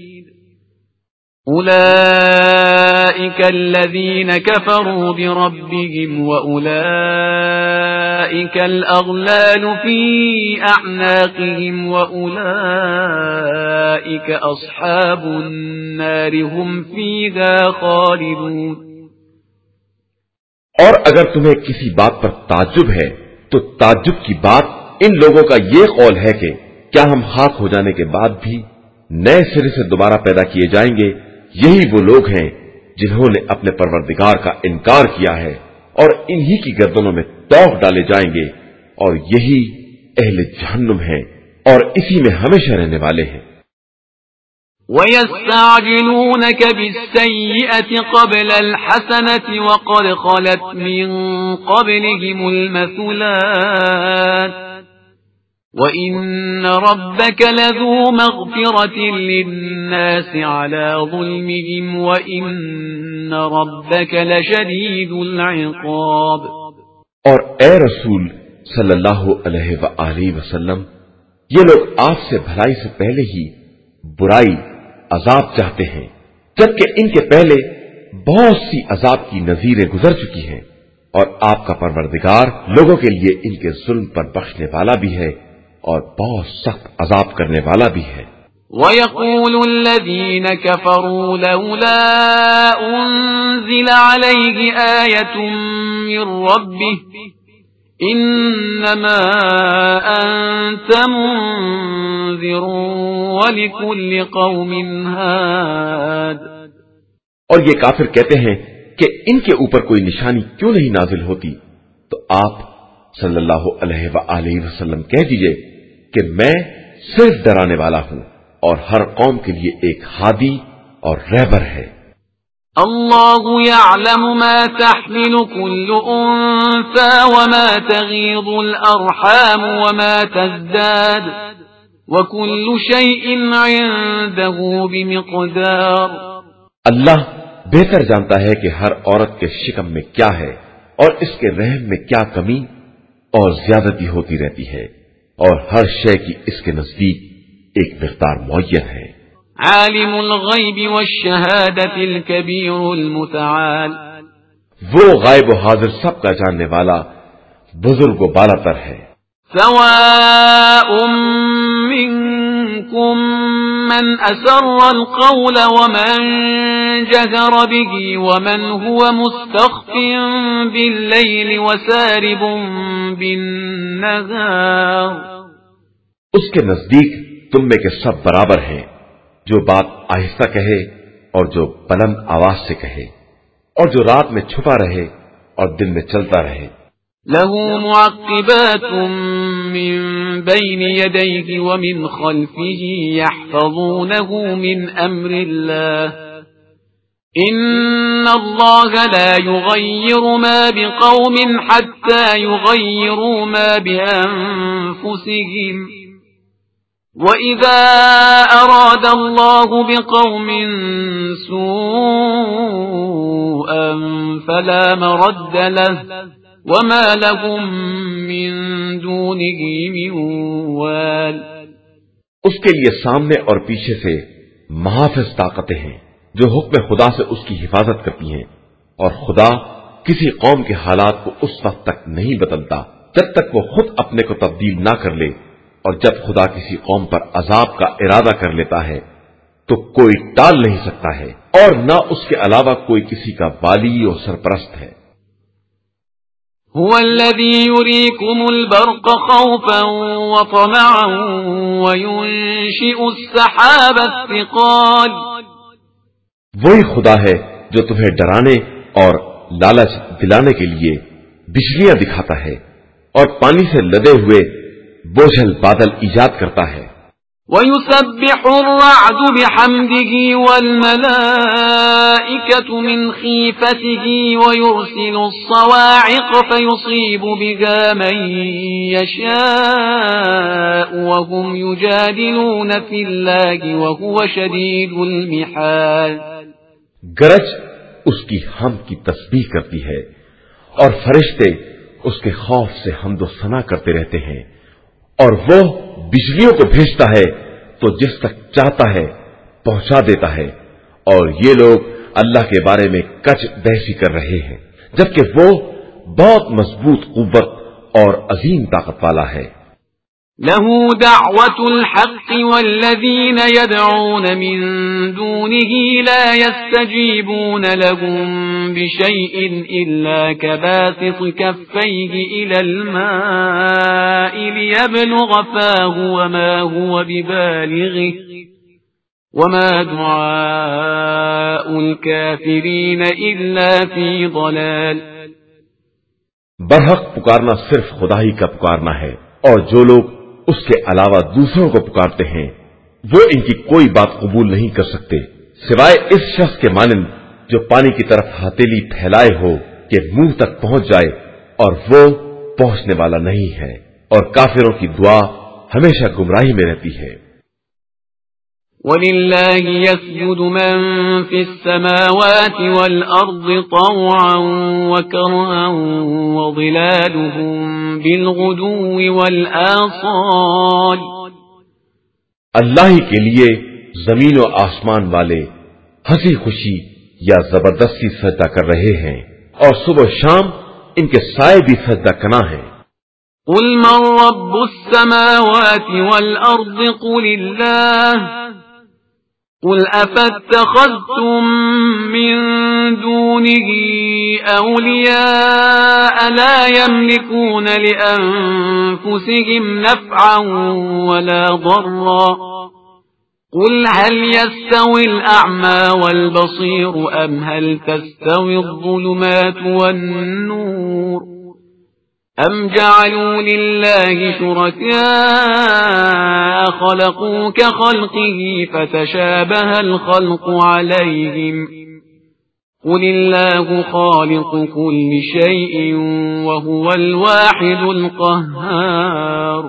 أُولَئِكَ الَّذِينَ كَفَرُوا بِرَبِّهِمْ وَأُولَئِكَ الْأَغْلَالُ فِي أَعْنَاقِهِمْ وَأُولَئِكَ أَصْحَابُ النَّارِ هُمْ فِيهَا خَالِدُونَ. اور اگر تمہیں کسی بات پر تعجب ہے تو تعجب کی بات ان لوگوں کا یہ قول ہے کہ کیا ہم خاک ہو جانے کے بعد بھی نئے سرے سے دوبارہ پیدا کیے جائیں گے؟ یہی وہ لوگ ہیں جنہوں نے اپنے پروردگار کا انکار کیا ہے، اور انہی کی گردنوں میں توق ڈالے جائیں گے، اور یہی اہل جہنم ہیں اور اسی میں ہمیشہ رہنے والے ہیں۔ وَيَسْتَعْجِلُونَكَ بِالسَّيِّئَةِ قَبْلَ الْحَسَنَةِ وَقَدْ خَلَتْ مِنْ قَبْلِهِمُ الْمَثُلَاتُ وَإِنَّ رَبَّكَ لَذُو مَغْفِرَةٍ لِلنَّاسِ عَلَى ظُلْمِهِمْ وَإِنَّ رَبَّكَ لَشَدِيدُ الْعِقَابِ۔ اور اے رسول صلی اللہ علیہ وآلہ وسلم، یہ لوگ آپ سے بھلائی سے پہلے ہی برائی عذاب چاہتے ہیں، جبکہ ان کے پہلے بہت سی عذاب کی نظیریں گزر چکی ہیں، اور آپ کا پروردگار لوگوں کے لیے ان کے ظلم پر بخشنے والا بھی ہے اور بہت سخت عذاب کرنے والا بھی ہے۔ وَيَقُولُ الَّذِينَ كَفَرُوا لَوْلَا أُنزِلَ عَلَيْهِ آيَةٌ مِّن رَّبِّهِ إِنَّمَا أَنتَ مُنذِرٌ وَلِكُلِّ قَوْمٍ هَادٍ۔ اور یہ کافر کہتے ہیں کہ ان کے اوپر کوئی نشانی کیوں نہیں نازل ہوتی؟ تو آپ صلی اللہ علیہ وآلہ وسلم کہہ دیجئے کہ میں صرف ڈرانے والا ہوں اور ہر قوم کے لیے ایک ہادی اور رہبر ہے۔ اللہ يعلم ما تحمل كل انثى وما تغيض الارحام وما تزداد وكل شيء عنده بمقدار۔ اللہ بہتر جانتا ہے کہ ہر عورت کے شکم میں کیا ہے اور اس کے رحم میں کیا کمی اور زیادتی ہوتی رہتی ہے، اور ہر شے کی اس کے نزدیک ایک مقدار معین ہے۔ عالم الغیب والشہادة الكبیر المتعال، وہ غائب و حاضر سب کا جاننے والا بزرگ و بالا تر ہے۔ سواء منکم من اسر القول ومن جهر به ومن هو مستخف باللیل وسارب بالنهار۔ اس کے نزدیک تم میں کے سب برابر ہیں، جو بات آہستہ کہے اور جو بلند آواز سے کہے، اور جو رات میں چھپا رہے اور دن میں چلتا رہے۔ له معقبات من بين يديه ومن خلفه يحفظونه من أمر الله إن الله لا يغير ما بقوم حتى يغيروا ما بأنفسهم وَإِذَا أَرَادَ اللَّهُ بِقَوْمٍ سُوءًا فَلَا مَرَدَّ لَهُ وَمَا لَهُم مِّن دُونِهِ مِن وَالٍ۔ اس کے لیے سامنے اور پیچھے سے محافظ طاقتیں ہیں جو حکم خدا سے اس کی حفاظت کرتی ہیں، اور خدا کسی قوم کے حالات کو اس وقت تک نہیں بدلتا جب تک وہ خود اپنے کو تبدیل نہ کر لے، اور جب خدا کسی قوم پر عذاب کا ارادہ کر لیتا ہے تو کوئی ٹال نہیں سکتا ہے، اور نہ اس کے علاوہ کوئی کسی کا والی اور سرپرست ہے۔ هو الذي يريكم البرق خوفا وطمعا وينشئ السحاب الثقال۔ وہی خدا ہے جو تمہیں ڈرانے اور لالچ دلانے کے لیے بجلیاں دکھاتا ہے اور پانی سے لدے ہوئے بوجھل بادل ایجاد کرتا ہے۔ وَيُسَبِّحُ الرَّعْدُ بِحَمْدِهِ وَالْمَلَائِكَةُ مِنْ خِيفَتِهِ وَيُرْسِلُ الصَّوَاعِقَ فَيُصِيبُ بِهَا مَن يَشَاءُ وَهُمْ يُجَادِلُونَ فِي اللَّهِ وَهُوَ شَدِيدُ الْمِحَالِ۔ گرج اس کی حمد کی تسبیح کرتی ہے اور فرشتے اس کے خوف سے حمد و ثنا کرتے رہتے ہیں، اور وہ بجلیوں کو بھیجتا ہے تو جس تک چاہتا ہے پہنچا دیتا ہے، اور یہ لوگ اللہ کے بارے میں کچ بحثی کر رہے ہیں جبکہ وہ بہت مضبوط قوت اور عظیم طاقت والا ہے۔ له دعوة الحق والذين يدعون من دونه لا يستجيبون لهم بشيء إلا كباسط كفيه إلى الماء ليبلغ فاه وما هو ببالغه وما دعاء الكافرين إلا في ضلال. برحق پکارنا صرف خدا ہی کا پکارنا ہے، اور جو لوگ اس کے علاوہ دوسروں کو پکارتے ہیں وہ ان کی کوئی بات قبول نہیں کر سکتے سوائے اس شخص کے مانند جو پانی کی طرف ہتھیلی پھیلائے ہو کہ منہ تک پہنچ جائے اور وہ پہنچنے والا نہیں ہے، اور کافروں کی دعا ہمیشہ گمراہی میں رہتی ہے. وَلِلَّهِ يَسْجُدُ مَن فِي السَّمَاوَاتِ وَالْأَرْضِ طَوْعًا وَكَرْهًا وَظِلَالُهُم بِالْغُدُوِّ وَالْآصَالِ. اللہ ہی کے لیے زمین و آسمان والے ہنسی خوشی یا زبردستی سجدہ کر رہے ہیں، اور صبح و شام ان کے سائے بھی سجدہ کنا ہیں. قُلْ مَن رَّبُّ السَّمَاوَاتِ وَالْأَرْضِ قُلِ اللَّهُ قُلْ أَفَاتَّخَذْتُم مِّن دُونِهِ أَوْلِيَاءَ لَا يَمْلِكُونَ لِأَنفُسِهِمْ نَفْعًا وَلَا ضَرًّا قُلْ هَلْ يَسْتَوِي الْأَعْمَى وَالْبَصِيرُ أَمْ هَلْ تَسْتَوِي الظُّلُمَاتُ وَالنُّورُ أَمْ جَعَلُوا لِلَّهِ شُرَكَاءَ خَلَقُوا كَخَلْقِهِ فَتَشَابَهَ الْخَلْقُ عَلَيْهِمْ قُلِ اللَّهُ خَالِقُ كُلِّ شَيْءٍ وَهُوَ الْوَاحِدُ الْقَهَّارُ.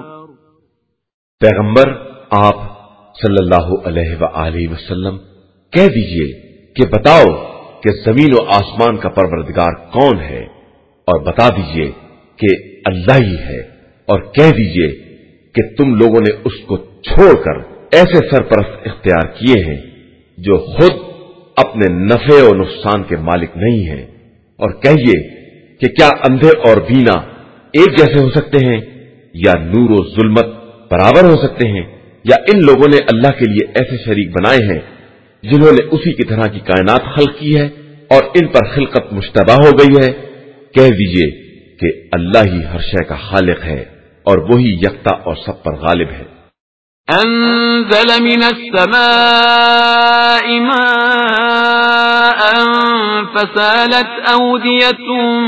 پیغمبر آپ صلی اللہ علیہ وآلہ وسلم کہہ دیجئے کہ بتاؤ کہ زمین و آسمان کا پروردگار کون ہے، اور بتا دیجئے کہ اللہ ہی ہے، اور کہہ دیجئے کہ تم لوگوں نے اس کو چھوڑ کر ایسے سرپرست اختیار کیے ہیں جو خود اپنے نفع و نقصان کے مالک نہیں ہیں، اور کہیے کہ کیا اندھے اور بینا ایک جیسے ہو سکتے ہیں، یا نور و ظلمت برابر ہو سکتے ہیں، یا ان لوگوں نے اللہ کے لیے ایسے شریک بنائے ہیں جنہوں نے اسی کی طرح کی کائنات خلق کی ہے اور ان پر خلقت مشتبہ ہو گئی ہے. کہہ دیجئے کہ اللہ ہی ہر شے کا خالق ہے اور وہی یکتا اور سب پر غالب ہے. انزل من السماء ماء فسالت اودية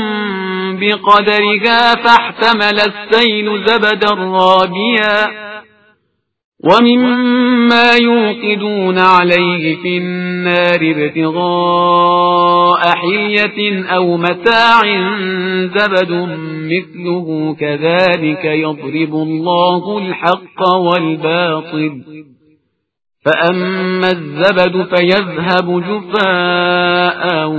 بقدرها فاحتمل السيل زبدا رابيا ومما يوقدون عليه في النار ابتغاء حلية أو متاع زبد مثله كذلك يضرب الله الحق والباطل فأما الزبد فيذهب جفاء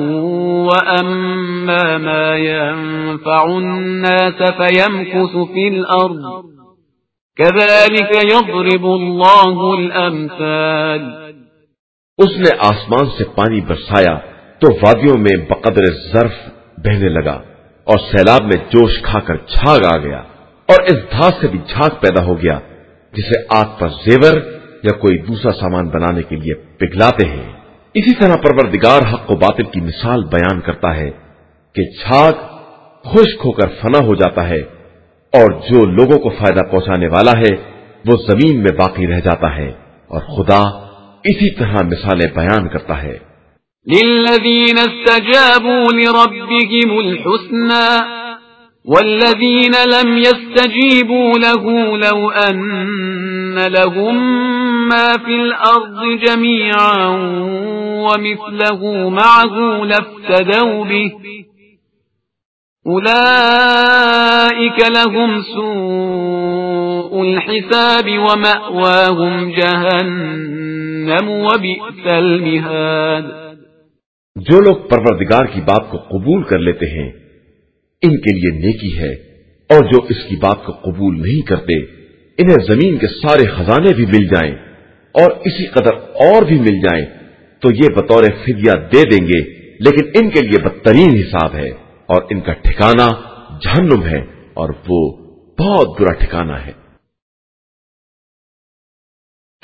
وأما ما ينفع الناس فيمكث في الأرض كذلك يضرب الله الامثال. اس نے آسمان سے پانی برسایا تو وادیوں میں بقدر ظرف بہنے لگا اور سیلاب میں جوش کھا کر جھاگ آ گیا، اور اس دھاس سے بھی جھاگ پیدا ہو گیا جسے آگ پر زیور یا کوئی دوسرا سامان بنانے کے لیے پگھلاتے ہیں. اسی طرح پروردگار حق و باطل کی مثال بیان کرتا ہے کہ جھاگ خشک ہو کر فنا ہو جاتا ہے، اور جو لوگوں کو فائدہ پہنچانے والا ہے وہ زمین میں باقی رہ جاتا ہے، اور خدا اسی طرح مثالیں بیان کرتا ہے. للذین استجابوا لربهم الحسنى والذین لم يستجیبوا له لو ان لهم ما في الارض جميعا ومثله معه لافتدوا به أولئك لهم سوء الحساب ومأواهم جهنم وبئس المهاد. جو لوگ پروردگار کی بات کو قبول کر لیتے ہیں ان کے لیے نیکی ہے، اور جو اس کی بات کو قبول نہیں کرتے انہیں زمین کے سارے خزانے بھی مل جائیں اور اسی قدر اور بھی مل جائیں تو یہ بطور فدیہ دے دیں گے، لیکن ان کے لیے بدترین حساب ہے، اور ان کا ٹھکانہ جہنم ہے، اور وہ بہت برا ٹھکانہ ہے.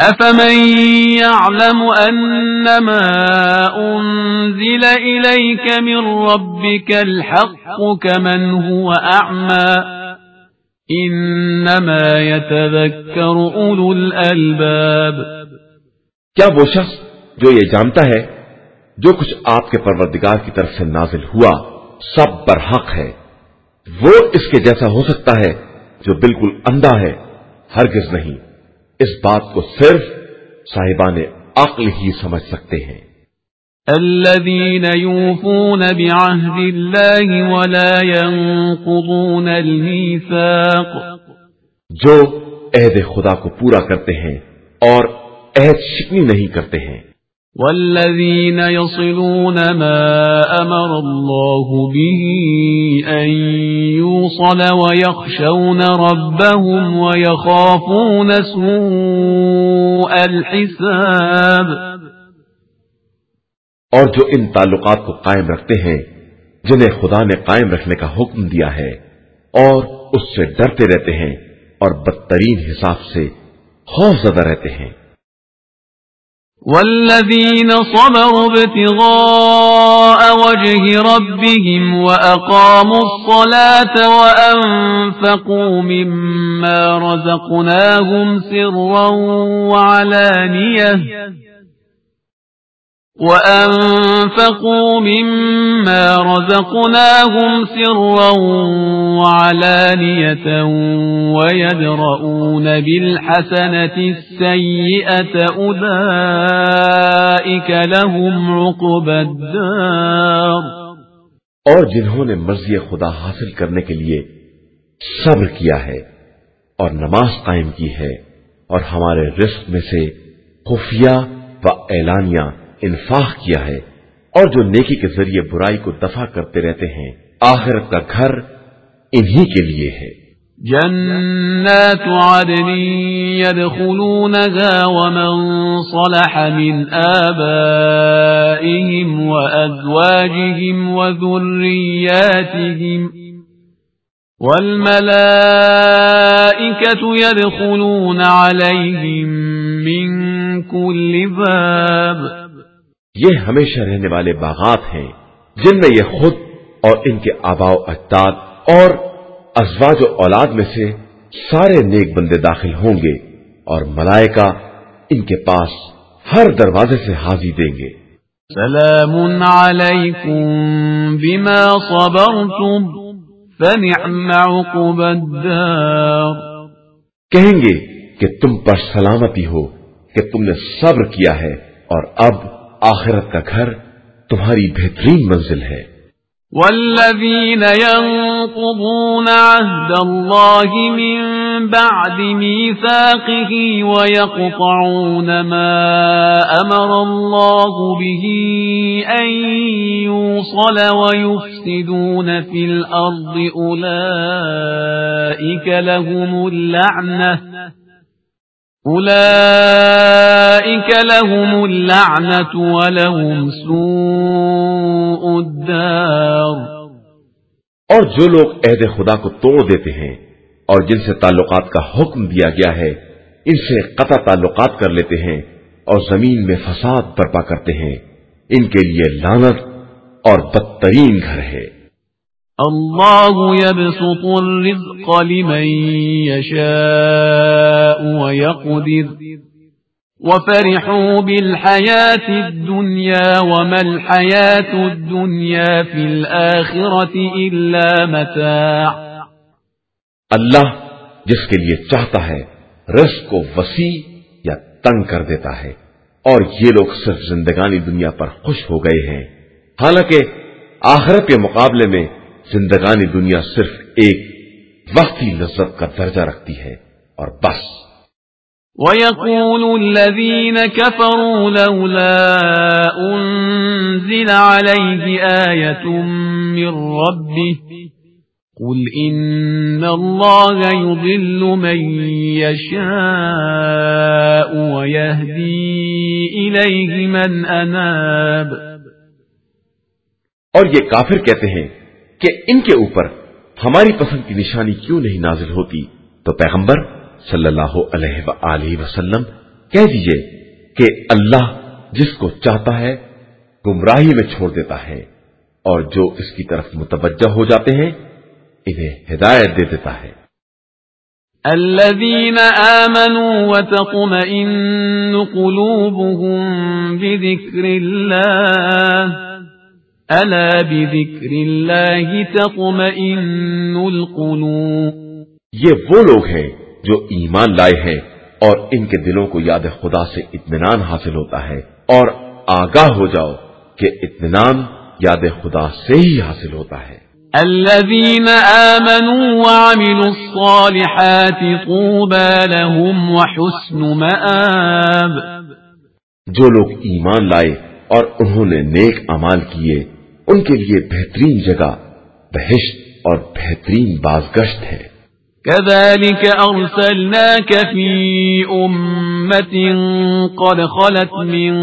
أفمن يعلم أنما أنزل إليك من ربك الحق كمن هو أعمى إنما يتذكر أولو الألباب. کیا وہ شخص جو یہ جانتا ہے جو کچھ آپ کے پروردگار کی طرف سے نازل ہوا سب برحق ہے، وہ اس کے جیسا ہو سکتا ہے جو بالکل اندھا ہے؟ ہرگز نہیں. اس بات کو صرف صاحبان عقل ہی سمجھ سکتے ہیں. الذين يوفون بعهد الله ولا ينقضون الميثاق. جو عہد خدا کو پورا کرتے ہیں اور عہد شکنی نہیں کرتے ہیں. والذين يصلون ما أمر الله به أن يوصل ويخشون ربهم ويخافون سوء الحساب. اور جو ان تعلقات کو قائم رکھتے ہیں جنہیں خدا نے قائم رکھنے کا حکم دیا ہے اور اس سے ڈرتے رہتے ہیں اور بدترین حساب سے خوف زدہ رہتے ہیں. والذين صبروا ابتغاء وجه ربهم وأقاموا الصلاة وأنفقوا مما رزقناهم سرا وعلانية ويدرؤون بالحسنة السيئة أولئك لهم عقبى الدار. اور جنہوں نے مرضی خدا حاصل کرنے کے لیے صبر کیا ہے اور نماز قائم کی ہے اور ہمارے رزق میں سے خفیہ و اعلانیہ انفاق کیا ہے اور جو نیکی کے ذریعے برائی کو دفع کرتے رہتے ہیں، آخرت کا گھر انہی کے لیے ہے. جنات عدن يدخلونها ومن صلح من آبائهم وأزواجهم وذرياتهم والملائكة يدخلون عليهم من كل باب. یہ ہمیشہ رہنے والے باغات ہیں جن میں یہ خود اور ان کے آباء و اجداد اور ازواج و اولاد میں سے سارے نیک بندے داخل ہوں گے اور ملائکہ ان کے پاس ہر دروازے سے حاضری دیں گے. سلام علیکم بما صبرتم فنعم عقبى الدار. کہیں گے کہ تم پر سلامتی ہو کہ تم نے صبر کیا ہے اور اب آخرت کا گھر تمہاری بہترین منزل ہے. والذين ينقضون عهد الله من بعد ميثاقه ويقطعون ما أمر الله به أن يوصل ويفسدون في الأرض أولئك لهم اللعنة ولهم سوء الدار. اور جو لوگ عہد خدا کو توڑ دیتے ہیں اور جن سے تعلقات کا حکم دیا گیا ہے ان سے قطع تعلقات کر لیتے ہیں اور زمین میں فساد برپا کرتے ہیں، ان کے لیے لعنت اور بدترین گھر ہے. اللہ يبسط الرزق لمن يشاء ويقدر وفرحوا بالحياة الدنيا وما الحياة الدنيا في الآخرة إلا متاع. اللہ جس کے لیے چاہتا ہے رزق کو وسیع یا تنگ کر دیتا ہے اور یہ لوگ صرف زندگانی دنیا پر خوش ہو گئے ہیں، حالانکہ آخرت کے مقابلے میں زندگانی دنیا صرف ایک وقتی لذت کا درجہ رکھتی ہے اور بس. وَيَقُولُ الَّذِينَ كَفَرُوا لَوْلَا أُنزِلَ عَلَيْهِ آيَةٌ مِّن رَّبِّهِ قُلْ إِنَّ اللَّهَ يُضِلُّ مَن يَشَاءُ وَيَهْدِي إِلَيْهِ مَنْ أَنَابَ. اور یہ کافر کہتے ہیں کہ ان کے اوپر ہماری پسند کی نشانی کیوں نہیں نازل ہوتی، تو پیغمبر صلی اللہ علیہ وآلہ وسلم کہہ دیجئے کہ اللہ جس کو چاہتا ہے گمراہی میں چھوڑ دیتا ہے اور جو اس کی طرف متوجہ ہو جاتے ہیں انہیں ہدایت دے دیتا ہے۔ الذين آمنوا وتطمئن قلوبهم بذكر الله ألا بذكر الله تطمئن القلوب۔ یہ وہ لوگ ہیں جو ایمان لائے ہیں اور ان کے دلوں کو یاد خدا سے اطمینان حاصل ہوتا ہے، اور آگاہ ہو جاؤ کہ اطمینان یاد خدا سے ہی حاصل ہوتا ہے۔ الذين آمنوا وعملوا الصالحات طوبى لهم وحسن مآب۔ جو لوگ ایمان لائے اور انہوں نے نیک اعمال کیے ان کے لیے بہترین جگہ بہشت اور بہترین بازگشت ہے۔ كذلك أرسلناك في أمة قد خلت من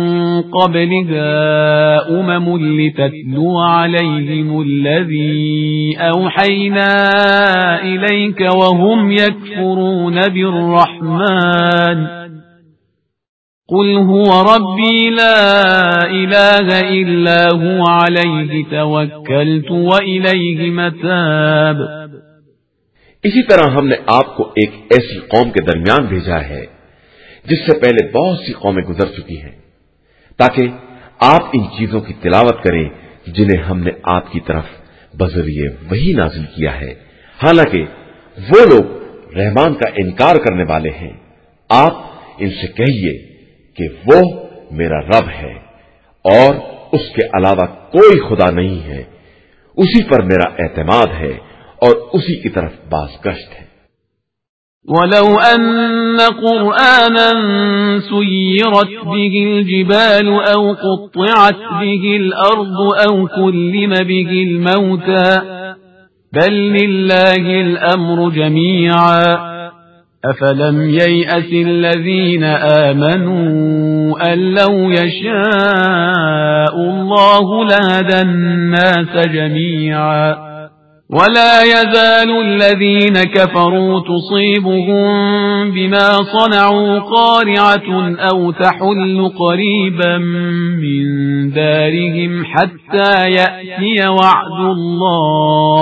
قبلها لتتلو عليهم الذي أوحينا إليك وهم يكفرون بالرحمن قل هو ربي لا إله إلا هو عليه توكلت وإليه متاب۔ اسی طرح ہم نے آپ کو ایک ایسی قوم کے درمیان بھیجا ہے جس سے پہلے بہت سی قومیں گزر چکی ہیں، تاکہ آپ ان چیزوں کی تلاوت کریں جنہیں ہم نے آپ کی طرف بذریعہ وحی نازل کیا ہے، حالانکہ وہ لوگ رحمان کا انکار کرنے والے ہیں۔ آپ ان سے کہیے کہ وہ میرا رب ہے اور اس کے علاوہ کوئی خدا نہیں ہے، اسی پر میرا اعتماد ہے اور اسی کی طرف بازگشت ہے۔ وَلَوْ أَنَّ قُرْآنًا سُيِّرَتْ بِهِ الْجِبَالُ أَوْ قُطِّعَتْ بِهِ الْأَرْضُ أَوْ كُلِّمَ بِهِ الْمَوْتَى بَل لِّلَّهِ الْأَمْرُ جَمِيعًا أَفَلَمْ يَيْأَسِ الَّذِينَ آمَنُوا أَن لَّوْ يَشَاءُ اللَّهُ لَهَدَى النَّاسَ جَمِيعًا ولا يزال الذين كفروا تصيبهم بما صنعوا قارعة أو تحل قريبا من دارهم حتى يأتي وعد الله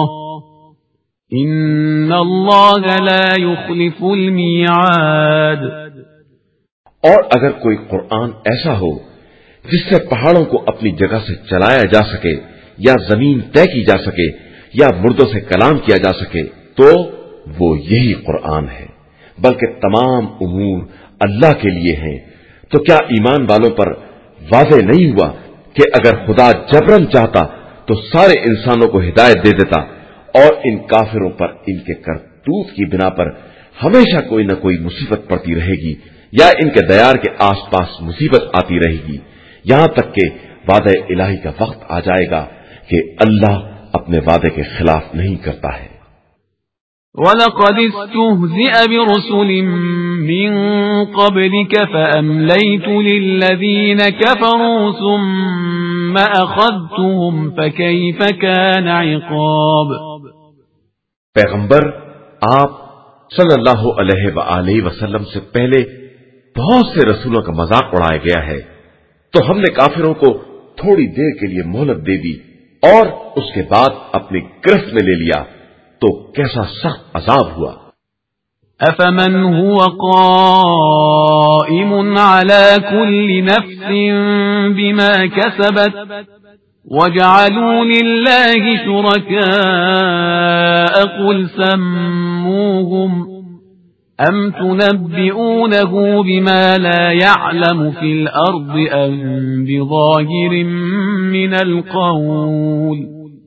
إن الله لا يخلف الميعاد۔ اور اگر کوئی قرآن ایسا ہو جس سے پہاڑوں کو اپنی جگہ سے چلایا جا سکے یا زمین طے کی جا سکے یا مردوں سے کلام کیا جا سکے تو وہ یہی قرآن ہے، بلکہ تمام امور اللہ کے لیے ہیں۔ تو کیا ایمان والوں پر واضح نہیں ہوا کہ اگر خدا جبرن چاہتا تو سارے انسانوں کو ہدایت دے دیتا، اور ان کافروں پر ان کے کرتوت کی بنا پر ہمیشہ کوئی نہ کوئی مصیبت پڑتی رہے گی، یا ان کے دیار کے آس پاس مصیبت آتی رہے گی، یہاں تک کہ وعدہ الہی کا وقت آ جائے گا کہ اللہ اپنے وعدے کے خلاف نہیں کرتا ہے۔ وَلَقَدِ اسْتُهْزِئَ بِرُسُلٍ مِّن قَبْلِكَ فَأَمْلَيْتُ لِلَّذِينَ كَفَرُوا ثُمَّ أَخَذْتُهُمْ فَكَيْفَ كَانَ عِقَابِ۔ پیغمبر آپ صلی اللہ علیہ وآلہ وسلم سے پہلے بہت سے رسولوں کا مذاق اڑایا گیا ہے، تو ہم نے کافروں کو تھوڑی دیر کے لیے مہلت دے دی اور اس کے بعد اپنی گرفت میں لے لیا، تو کیسا سخت عذاب ہوا۔ أَفَمَنْ هُوَ قَائِمٌ عَلَى كُلِّ نَفْسٍ بِمَا كَسَبَتْ وَجَعَلُوا لِلَّهِ شُرَكَاءَ قُلْ سَمُّوهُمْ أَمْ تُنَبِّئُونَهُ بِمَا لَا يَعْلَمُ فِي الْأَرْضِ أَمْ بِظَاهِرٍ مِّنَ الْقَوْلِ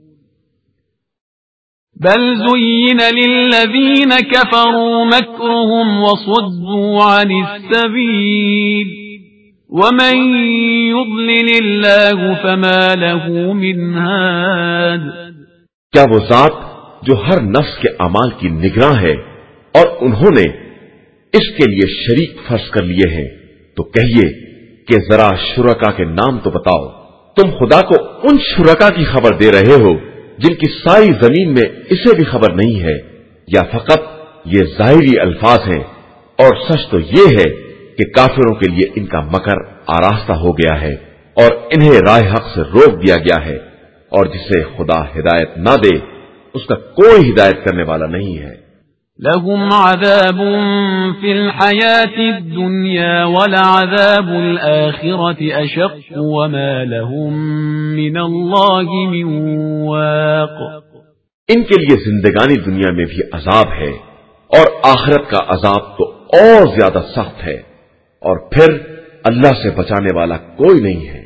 بَلْ زُيِّنَ لِلَّذِينَ كَفَرُوا مَكْرُهُمْ وَصُدُّوا عَنِ السَّبِيلِ وَمَن يُضْلِلِ اللَّهُ فَمَا لَهُ مِنْ هَادٍ۔ کیا وہ ذات جو ہر نفس کے اعمال کی نگراں ہے اور انہوں نے اس کے لیے شریک فرض کر لیے ہیں، تو کہیے کہ ذرا شرکا کے نام تو بتاؤ۔ تم خدا کو ان شرکا کی خبر دے رہے ہو جن کی ساری زمین میں اسے بھی خبر نہیں ہے، یا فقط یہ ظاہری الفاظ ہیں؟ اور سچ تو یہ ہے کہ کافروں کے لیے ان کا مکر آراستہ ہو گیا ہے اور انہیں راہ حق سے روک دیا گیا ہے، اور جسے خدا ہدایت نہ دے اس کا کوئی ہدایت کرنے والا نہیں ہے۔ لهم عذاب في الحياة الدنيا ولعذاب الآخرة أشق وما لهم من الله من واق۔ ان کے لیے زندگانی دنیا میں بھی عذاب ہے اور آخرت کا عذاب تو اور زیادہ سخت ہے، اور پھر اللہ سے بچانے والا کوئی نہیں ہے۔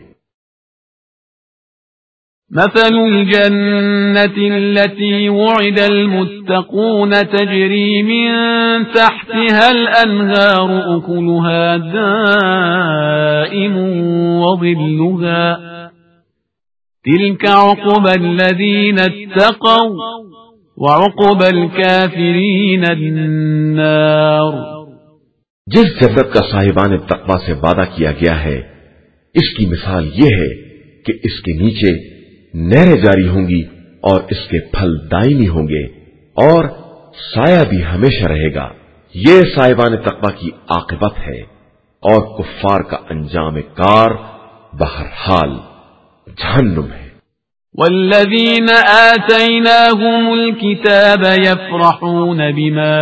مثل الجنة التي وعد المتقون تجري من تحتها الأنهار أكلها دائم وظلها تلك عقبى الذين اتقوا وعقبى الكافرين النار۔ جس جنت کا صاحبان تقوی سے وعدہ کیا گیا ہے، اس کی مثال یہ ہے کہ اس کے نیچے نہریں جاری ہوں گی اور اس کے پھل دائمی ہوں گے اور سایہ بھی ہمیشہ رہے گا۔ یہ صاحبان تقوی کی عاقبت ہے، اور کفار کا انجام کار بہرحال جہنم ہے۔ والذين آتيناهم الكتاب يفرحون بما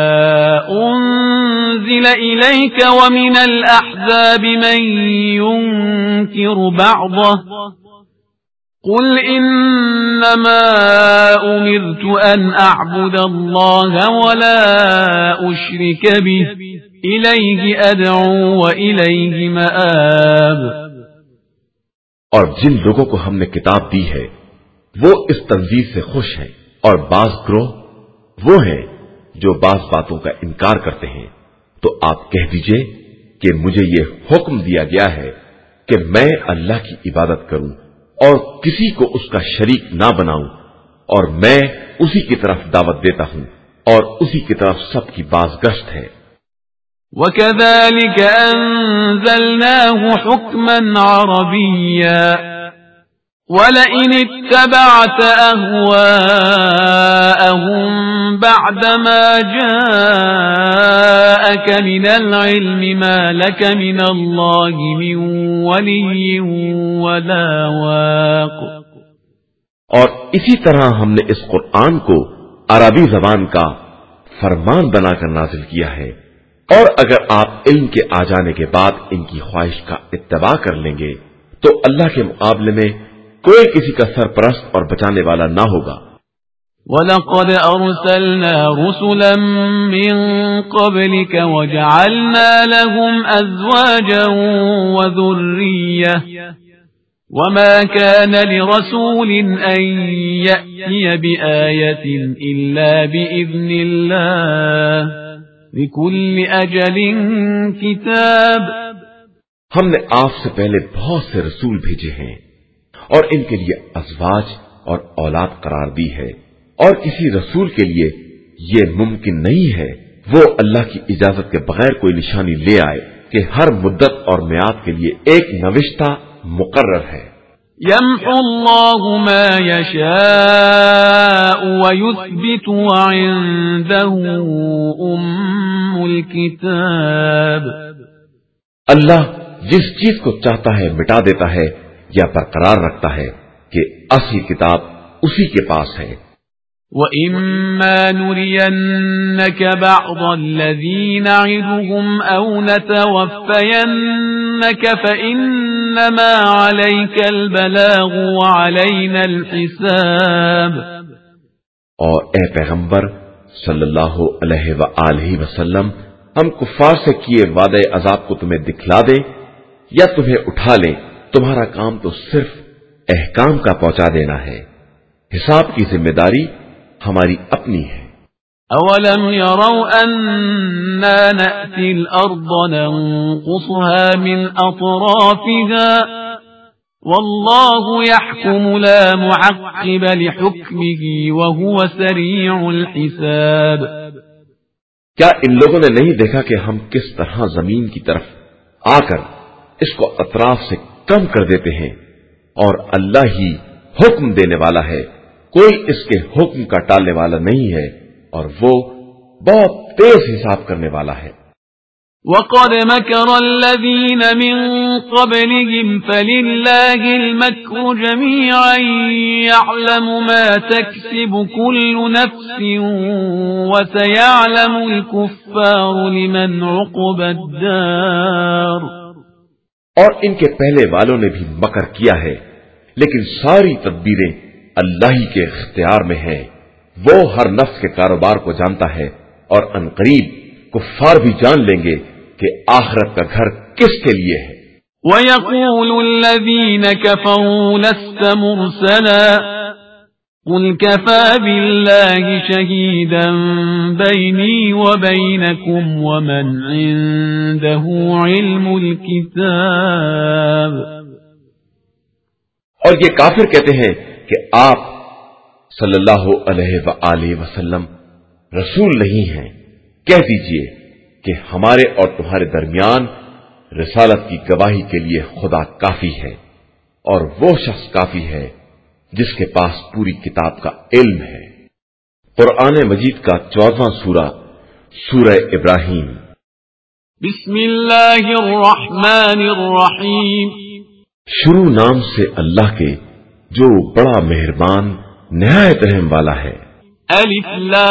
أنزل إليك ومن الأحزاب من ينكر بعضه قل إنما أمرت أن أعبد الله ولا أشرك به إليه أدعو وإليه مآب۔ اور جن لوگوں کو ہم نے کتاب دی ہے وہ اس تنزیل سے خوش ہیں، اور بعض گروہ وہ ہیں جو بعض باتوں کا انکار کرتے ہیں، تو آپ کہہ دیجئے کہ مجھے یہ حکم دیا گیا ہے کہ میں اللہ کی عبادت کروں اور کسی کو اس کا شریک نہ بناؤں، اور میں اسی کی طرف دعوت دیتا ہوں اور اسی کی طرف سب کی بازگشت ہے۔ وَكَذَلِكَ أَنزَلْنَاهُ حُكْمًا عَرَبِيًّا وَلَئِنِ اتَّبَعْتَ أَهْوَاءَهُمْ بَعْدَمَا جَاءَكَ مِنَ الْعِلْمِ مَا لَكَ مِنَ اللَّهِ مِنْ وَلِيٍّ وَلَا وَاقٍ۔ اور اسی طرح ہم نے اس قرآن کو عربی زبان کا فرمان بنا کر نازل کیا ہے، اور اگر آپ علم کے آ جانے کے بعد ان کی خواہش کا اتباع کر لیں گے تو اللہ کے مقابلے میں کوئی کسی کا سرپرست اور بچانے والا نہ ہوگا۔ وَلَقَدْ أَرْسَلْنَا رُسُلًا مِّن قَبْلِكَ وَجَعَلْنَا لَهُمْ أَزْوَاجًا وَذُرِّيَّةً وَمَا كَانَ لِرَسُولٍ أَن يَأْتِيَ بِآيَةٍ إِلَّا بِإِذْنِ اللَّهِ لِكُلِّ أَجَلٍ كِتَابٌ۔ ہم نے آپ سے پہلے بہت سے رسول بھیجے ہیں اور ان کے لیے ازواج اور اولاد قرار دی ہے، اور کسی رسول کے لیے یہ ممکن نہیں ہے وہ اللہ کی اجازت کے بغیر کوئی نشانی لے آئے کہ ہر مدت اور میعاد کے لیے ایک نوشتہ مقرر ہے۔ يَمْحُو اللَّهُ مَا يَشَاءُ وَيُثْبِتُ وَعِندَهُ أُمُّ الْكِتَابِ۔ اللہ جس چیز کو چاہتا ہے مٹا دیتا ہے یا برقرار رکھتا ہے کہ اصل کتاب اسی کے پاس ہے۔ وَإِمَّا نُرِيَنَّكَ بَعْضَ الَّذِي نَعِدُهُمْ أَوْ نَتَوَفَّيَنَّكَ فَإِنَّمَا عَلَيْكَ الْبَلَاغُ وَعَلَيْنَا الْحِسَابُ۔ اور اے پیغمبر صلی اللہ علیہ وآلہ وسلم، ہم کفار سے کیے وعدے عذاب کو تمہیں دکھلا دیں یا تمہیں اٹھا لیں، تمہارا کام تو صرف احکام کا پہنچا دینا ہے، حساب کی ذمہ داری ہماری اپنی ہے۔ أَوَلَمْ يَرَوْا أَنَّا نَأْتِي الْأَرْضَ نَنقُصُهَا مِنْ أَطْرَافِهَا وَاللَّهُ يَحْكُمُ لَا مُعَقِّبَ لِحُكْمِهِ وَهُوَ سَرِيعُ الْحِسَابِ۔ کیا ان لوگوں نے نہیں دیکھا کہ ہم کس طرح زمین کی طرف آ کر اس کو اطراف سے کم کر دیتے ہیں، اور اللہ ہی حکم دینے والا ہے، کوئی اس کے حکم کا ٹالنے والا نہیں ہے، اور وہ بہت تیز حساب کرنے والا ہے۔ وقد مكر الذين من قبلهم فلله المكر جميعا يعلم ما تكسب كل نفس وسيعلم الكفار لمن عقبى الدار۔ اور ان کے پہلے والوں نے بھی مکر کیا ہے، لیکن ساری تدبیریں اللہ ہی کے اختیار میں ہیں۔ وہ ہر نفس کے کاروبار کو جانتا ہے، اور عنقریب کفار بھی جان لیں گے کہ آخرت کا گھر کس کے لیے ہے۔ وَيَقُولُ الَّذِينَ كَفَرُوا لَسْتَ مُرْسَلًا قُلْ كَفَى بِاللَّهِ شَهِيدًا بَيْنِي وَبَيْنَكُمْ وَمَنْ عِندَهُ عِلْمُ الْكِتَابِ۔ اور یہ کافر کہتے ہیں کہ آپ صلی اللہ علیہ وآلہ وسلم رسول نہیں ہیں۔ کہہ دیجئے کہ ہمارے اور تمہارے درمیان رسالت کی گواہی کے لیے خدا کافی ہے، اور وہ شخص کافی ہے جس کے پاس پوری کتاب کا علم ہے۔ قرآن مجید کا 14واں سورہ، سورہ ابراہیم۔ بسم اللہ الرحمن الرحیم۔ شروع نام سے اللہ کے جو بڑا مہربان نہایت رحم والا ہے۔ الف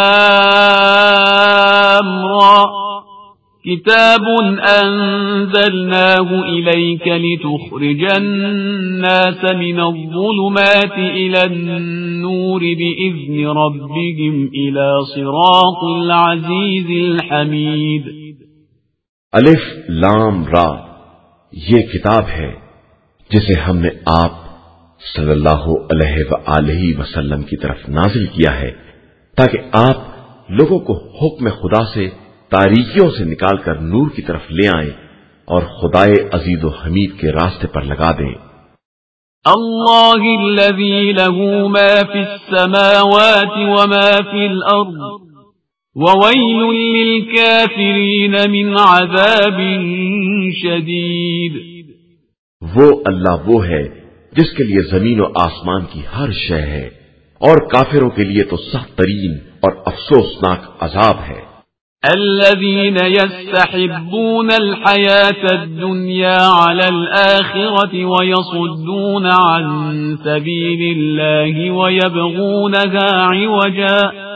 لام را کتاب انزلناه الیک لتخرج الناس من الظلمات الى النور باذن ربهم الى صراط العزیز الحمید۔ الف لام را، یہ کتاب ہے جسے ہم نے آپ صلی اللہ علیہ وآلہ وسلم کی طرف نازل کیا ہے تاکہ آپ لوگوں کو حکم خدا سے تاریکیوں سے نکال کر نور کی طرف لے آئیں اور خدائے عزیز و حمید کے راستے پر لگا دیں۔ اللہ الذی له ما فی السماوات وما فی الارض وویل للکافرین من عذاب شدید۔ وہ اللہ وہ ہے جس کے لیے زمین و آسمان کی ہر شے ہے، اور کافروں کے لیے تو سخت ترین اور افسوسناک عذاب ہے۔ الذين يستحبون الحياة الدنيا على الآخرة ويصدون عن سبيل الله ويبغونها عوجا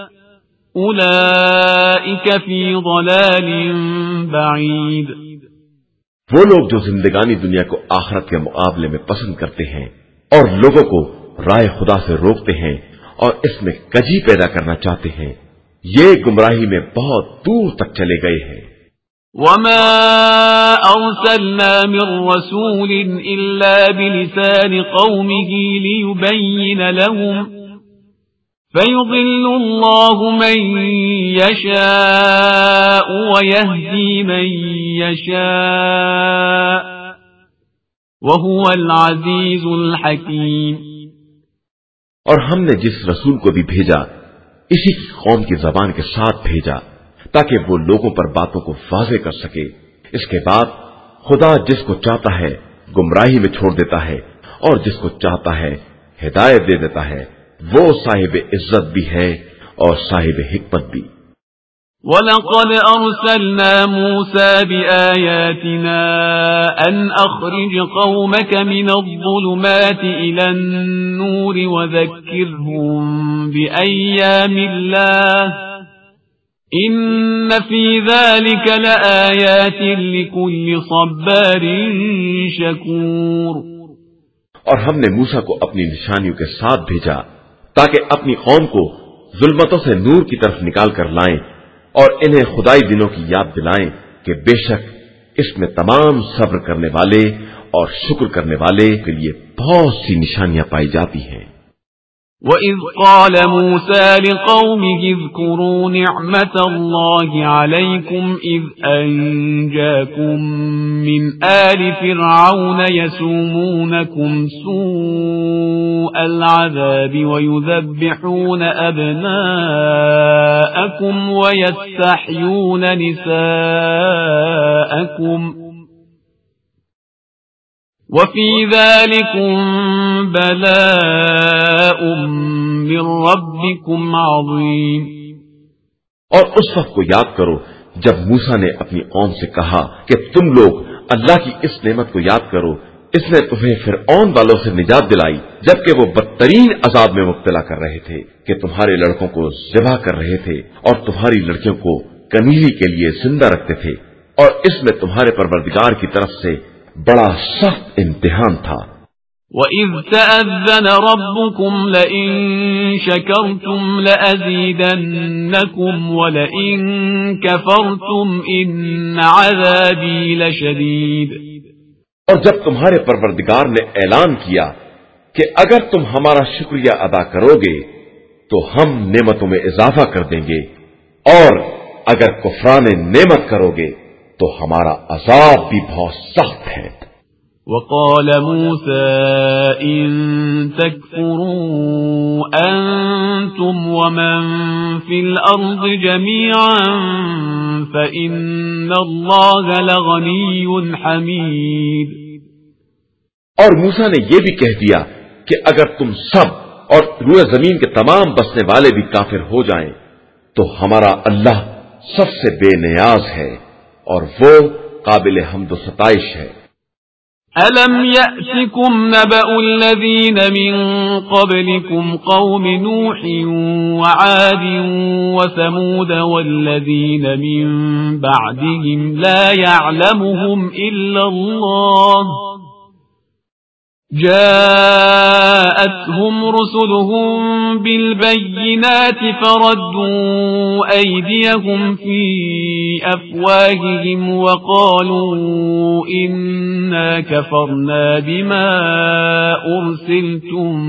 أولئك في ضلال بعيد۔ وہ لوگ جو زندگانی دنیا کو آخرت کے مقابلے میں پسند کرتے ہیں اور لوگوں کو رائے خدا سے روکتے ہیں اور اس میں کجی پیدا کرنا چاہتے ہیں، یہ گمراہی میں بہت دور تک چلے گئے ہیں۔ وما أرسلنا من رسول إلا بلسان قومه ليبين لهم فيضل الله من يشاء ويهدي من يشاء وهو العزيز الحكيم۔ اور ہم نے جس رسول کو بھی بھیجا اسی کی قوم کی زبان کے ساتھ بھیجا تاکہ وہ لوگوں پر باتوں کو واضح کر سکے۔ اس کے بعد خدا جس کو چاہتا ہے گمراہی میں چھوڑ دیتا ہے اور جس کو چاہتا ہے ہدایت دے دیتا ہے۔ وہ صاحب عزت بھی ہے اور صاحب حکمت بھی۔ وَلَقَدْ أَرْسَلْنَا مُوسَى بِآيَاتِنَا أَنْ أَخْرِجْ قَوْمَكَ مِنَ الظُّلُمَاتِ إِلَى النُّورِ وَذَكِّرْهُمْ بِأَيَّامِ اللَّهِ إِنَّ فِي ذَلِكَ لَآيَاتٍ لِكُلِّ صَبَّارٍ شَكُورٍ۔ اور ہم نے موسیٰ کو اپنی نشانیوں کے ساتھ بھیجا تاکہ اپنی قوم کو ظلمتوں سے نور کی طرف نکال کر لائیں اور انہیں خدائی دنوں کی یاد دلائیں کہ بے شک اس میں تمام صبر کرنے والے اور شکر کرنے والے کے لیے بہت سی نشانیاں پائی جاتی ہیں۔ وَإِذْ قَالَ مُوسَى لِقَوْمِهِ اذْكُرُوا نِعْمَةَ اللَّهِ عَلَيْكُمْ إِذْ أَنْجَاكُمْ مِنْ آلِ فِرْعَوْنَ يَسُومُونَكُمْ سُوءَ الْعَذَابِ وَيُذَبِّحُونَ أَبْنَاءَكُمْ وَيَسْتَحْيُونَ نِسَاءَكُمْ وَفِي ذَلِكُمْ بَلَاءٌ مِّن رَّبِّكُمْ عَظِيمٌ۔ اور اس وقت کو یاد کرو جب موسیٰ نے اپنی قوم سے کہا کہ تم لوگ اللہ کی اس نعمت کو یاد کرو، اس نے تمہیں فرعون والوں سے نجات دلائی جبکہ وہ بدترین عذاب میں مبتلا کر رہے تھے کہ تمہارے لڑکوں کو ذبح کر رہے تھے اور تمہاری لڑکیوں کو کنیزی کے لیے زندہ رکھتے تھے، اور اس میں تمہارے پروردگار کی طرف سے بڑا سخت امتحان تھا۔ وَإِذْ تَأَذَّنَ رَبُّكُمْ لَئِن شَكَرْتُمْ لَأَزِيدَنَّكُمْ وَلَئِن كَفَرْتُمْ إِنَّ عَذَابِي لَشَدِيدٌ۔ اور جب تمہارے پروردگار نے اعلان کیا کہ اگر تم ہمارا شکریہ ادا کرو گے تو ہم نعمتوں میں اضافہ کر دیں گے، اور اگر کفران نعمت کرو گے تو ہمارا عذاب بھی بہت سخت ہے۔ وقال موسى إن تكفروا أنتم ومن في الأرض جميعا فإن الله لغني حميد۔ اور موسیٰ نے یہ بھی کہہ دیا کہ اگر تم سب اور روئے زمین کے تمام بسنے والے بھی کافر ہو جائیں تو ہمارا اللہ سب سے بے نیاز ہے اور وہ قابل حمد و ستائش ہے۔ أَلَمْ يَأْتِكُمْ نَبَأُ الَّذِينَ مِنْ قَبْلِكُمْ قَوْمِ نُوحٍ وَعَادٍ وَثَمُودَ وَالَّذِينَ مِنْ بَعْدِهِمْ لَا يَعْلَمُهُمْ إِلَّا اللَّهُ جاءتهم رسلهم بالبينات فردوا أيديهم في أفواههم وقالوا إنا كفرنا بما أرسلتم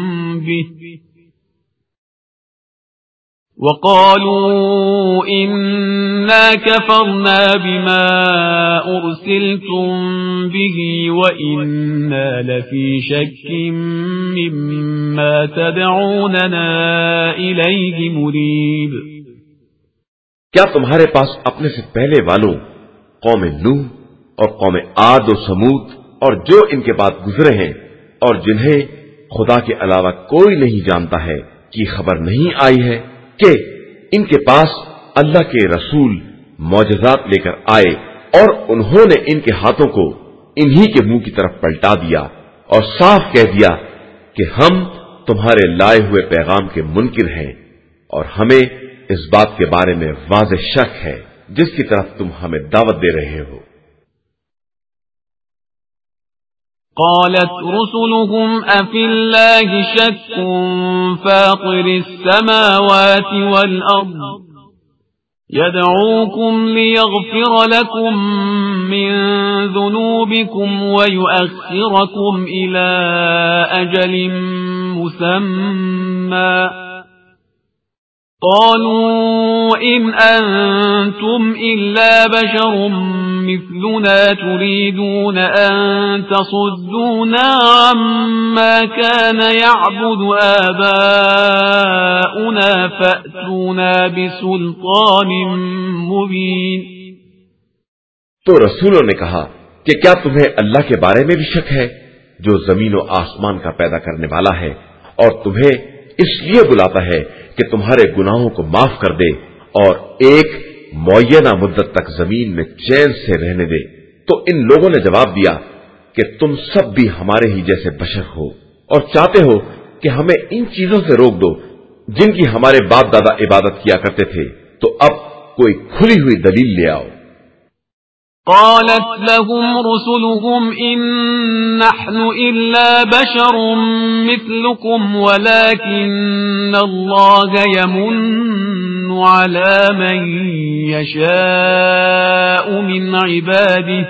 به وإنا لفي شك مما تدعوننا إليه مريب۔ کیا تمہارے پاس اپنے سے پہلے والوں قوم نوح اور قوم عاد و سمود اور جو ان کے بعد گزرے ہیں اور جنہیں خدا کے علاوہ کوئی نہیں جانتا ہے کی خبر نہیں آئی ہے کہ ان کے پاس اللہ کے رسول معجزات لے کر آئے اور انہوں نے ان کے ہاتھوں کو انہی کے منہ کی طرف پلٹا دیا اور صاف کہہ دیا کہ ہم تمہارے لائے ہوئے پیغام کے منکر ہیں اور ہمیں اس بات کے بارے میں واضح شک ہے جس کی طرف تم ہمیں دعوت دے رہے ہو۔ قالت رسلهم أفي الله شك فاطر السماوات والأرض يدعوكم ليغفر لكم من ذنوبكم ويؤخركم إلى أجل مسمى قالوا إن أنتم إلا بشر مثلنا تريدون أن تصدونا عما كان يعبد آباؤنا فأتونا بسلطان مبين۔ تو رسولوں نے کہا کہ کیا تمہیں اللہ کے بارے میں بھی شک ہے جو زمین و آسمان کا پیدا کرنے والا ہے اور تمہیں اس لیے بلاتا ہے کہ تمہارے گناہوں کو معاف کر دے اور ایک معینہ مدت تک زمین میں چین سے رہنے دے؟ تو ان لوگوں نے جواب دیا کہ تم سب بھی ہمارے ہی جیسے بشر ہو اور چاہتے ہو کہ ہمیں ان چیزوں سے روک دو جن کی ہمارے باپ دادا عبادت کیا کرتے تھے، تو اب کوئی کھلی ہوئی دلیل لے آؤ۔ قالت لهم رسلهم إن نحن إلا بشر مثلكم ولكن الله يمن على من يشاء من عباده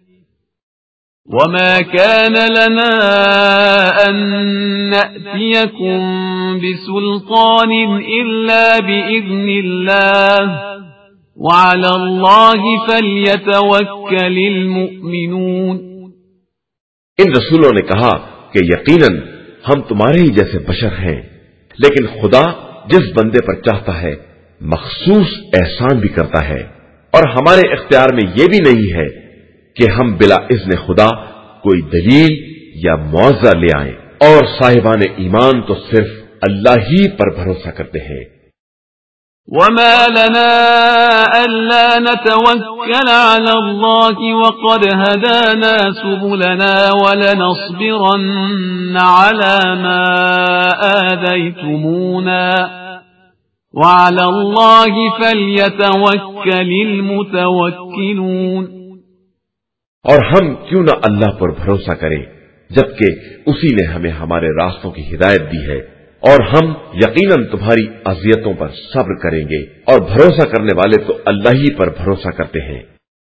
وما كان لنا أن نأتيكم بسلطان إلا بإذن الله وعلى الله فليتوكل المؤمنون۔ ان رسولوں نے کہا کہ یقیناً ہم تمہارے ہی جیسے بشر ہیں، لیکن خدا جس بندے پر چاہتا ہے مخصوص احسان بھی کرتا ہے، اور ہمارے اختیار میں یہ بھی نہیں ہے کہ ہم بلا اذن خدا کوئی دلیل یا معاوضہ لے آئیں، اور صاحبان ایمان تو صرف اللہ ہی پر بھروسہ کرتے ہیں۔ وما لنا ألا نتوكل على الله وقد هدانا سبلنا ولنصبرن على ما آذيتمونا وعلى الله فليتوكل المتوكلون۔ اور ہم کیوں نہ اللہ پر بھروسہ کریں جبکہ اسی نے ہمیں ہمارے راستوں کی ہدایت دی ہے، اور ہم یقیناً تمہاری اذیتوں پر صبر کریں گے، اور بھروسہ کرنے والے تو اللہ ہی پر بھروسہ کرتے ہیں۔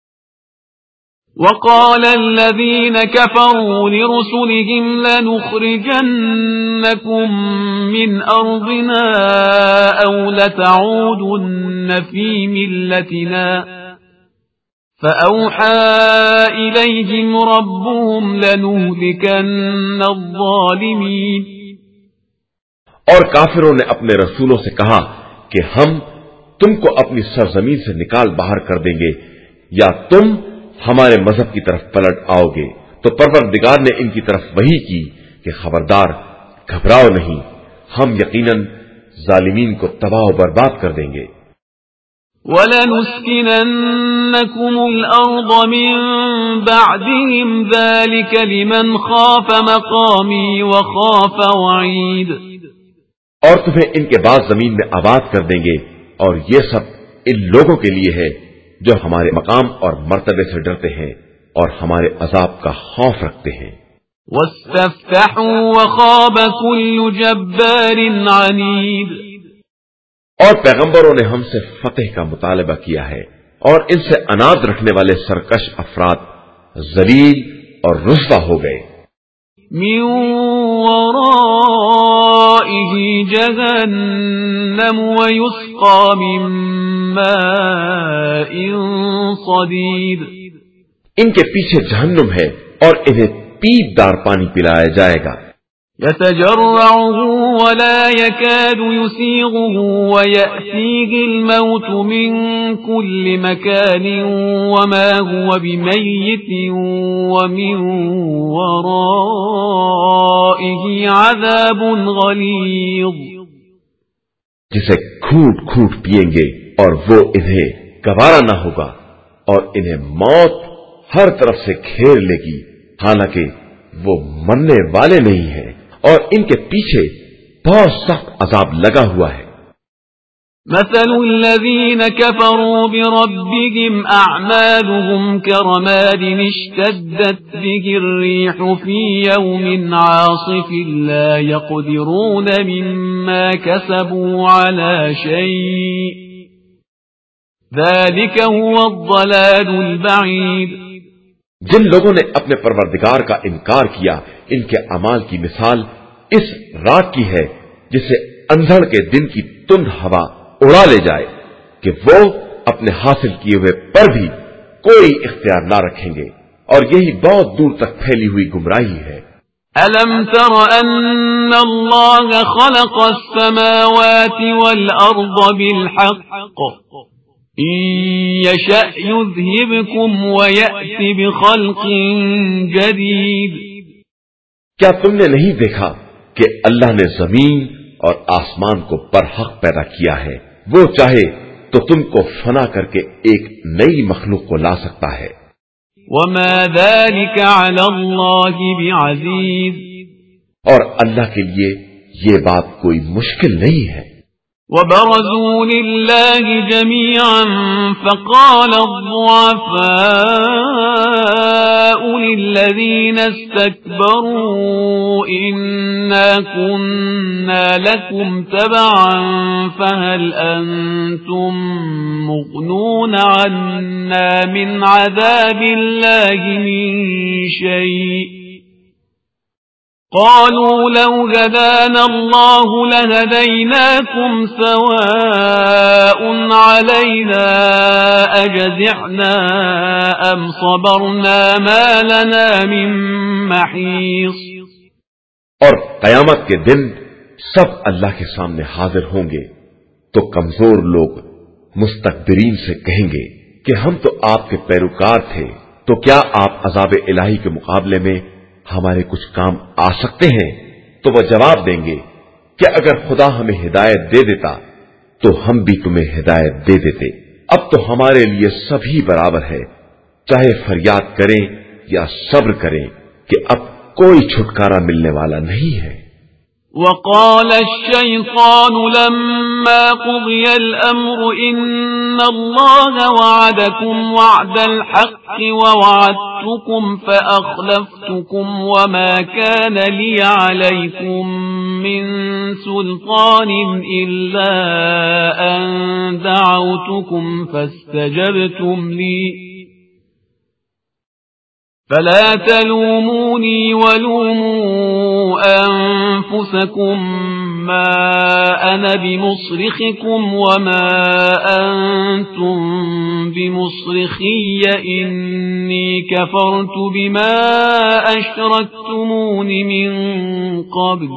وقال الذين كفروا لرسلهم لنخرجنكم من أرضنا أو لتعودن في ملتنا فأوحى إليهم ربهم لنهلكن الظالمين۔ اور کافروں نے اپنے رسولوں سے کہا کہ ہم تم کو اپنی سرزمین سے نکال باہر کر دیں گے یا تم ہمارے مذہب کی طرف پلٹ آؤ گے، تو پروردگار نے ان کی طرف وحی کی کہ خبردار، گھبراؤ نہیں، ہم یقیناً ظالمین کو تباہ و برباد کر دیں گے۔ وَلَنُسْكِنَنَّكُمُ الْأَرْضَ مِنْ بَعْدِهِمْ ذَلِكَ لِمَنْ خَافَ مَقَامِي وَخَافَ وَعِيدِ۔ اور تمہیں ان کے بعد زمین میں آباد کر دیں گے، اور یہ سب ان لوگوں کے لیے ہے جو ہمارے مقام اور مرتبے سے ڈرتے ہیں اور ہمارے عذاب کا خوف رکھتے ہیں۔ وَاسْتَفْتَحُوا وَخَابَ كُلُّ جَبَّارٍ عَنِيدٍ۔ اور پیغمبروں نے ہم سے فتح کا مطالبہ کیا ہے، اور ان سے اناد رکھنے والے سرکش افراد ذلیل اور رسوا ہو گئے۔ من ورائه جهنم ويسقى من ماء صديد۔ ان کے پیچھے جہنم ہے اور انہیں پیپ دار پانی پلایا جائے گا۔ يتجرعه ولا يكاد يسيغه ويأتيه الموت من كل مكان وما هو بميت ومن ورائه عذاب غليظ۔ جسے گھوٹ گھوٹ پیئیں گے اور وہ انہیں گوارا نہ ہوگا، اور انہیں موت ہر طرف سے گھیر لے گی، حالانکہ وہ مرنے والے نہیں ہیں، اور ان کے پیچھے بہت سخت عذاب لگا ہوا ہے۔ مثل الذين كفروا بربهم أعمالهم كرماد اشتدت به الريح في يوم عاصف لا يقدرون مما كسبوا على شيء ذلك هو الضلال البعيد۔ جن لوگوں نے اپنے پروردگار کا انکار کیا، ان کے اعمال کی مثال اس رات کی ہے جسے اندھڑ کے دن کی تند ہوا اڑا لے جائے کہ وہ اپنے حاصل کیے ہوئے پر بھی کوئی اختیار نہ رکھیں گے، اور یہی بہت دور تک پھیلی ہوئی گمراہی ہے۔ أَلَمْ تَرَ أَنَّ اللَّهَ خَلَقَ السَّمَاوَاتِ وَالْأَرْضَ بِالْحَقِّ إِن يَشَأْ يُذْهِبْكُمْ وَيَأْتِ بِخَلْقٍ جَدِيدٍ۔ کیا تم نے نہیں دیکھا کہ اللہ نے زمین اور آسمان کو برحق پیدا کیا ہے؟ وہ چاہے تو تم کو فنا کر کے ایک نئی مخلوق کو لا سکتا ہے۔ وَمَا ذَلِكَ عَلَى اللَّهِ بِعَزِيزٍ۔ اور اللہ کے لیے یہ بات کوئی مشکل نہیں ہے۔ وَبَرَزُوا لِلَّهِ جَمِيعًا فَقَالَ الضُّعَفَاءُ لِلَّذِينَ اسْتَكْبَرُوا إِنَّا كُنَّا لَكُمْ تَبَعًا فَهَلْ أَنْتُمْ مُغْنُونَ عَنَّا مِنْ عَذَابِ اللَّهِ مِنْ شَيْءٍ قالوا لو هدانا الله لهديناكم سواء علينا أجزعنا أم صبرنا ما لنا من محيص۔ اور قیامت کے دن سب اللہ کے سامنے حاضر ہوں گے تو کمزور لوگ مستکبرین سے کہیں گے کہ ہم تو آپ کے پیروکار تھے، تو کیا آپ عذاب الہی کے مقابلے میں ہمارے کچھ کام آ سکتے ہیں؟ تو وہ جواب دیں گے کہ اگر خدا ہمیں ہدایت دے دیتا تو ہم بھی تمہیں ہدایت دے دیتے۔ اب تو ہمارے لیے سبھی برابر ہے، چاہے فریاد کریں یا صبر کریں کہ اب کوئی چھٹکارا ملنے والا نہیں ہے۔ وقال الشيطان لما قضي الأمر إن الله وعدكم وعد الحق ووعدتكم فأخلفتكم وما كان لي عليكم من سلطان إلا أن دعوتكم فاستجبتم لي فلا تلوموني ولوموا أنفسكم ما أنا بمصرخكم وما أنتم بمصرخي إني كفرت بما أشركتمون من قبل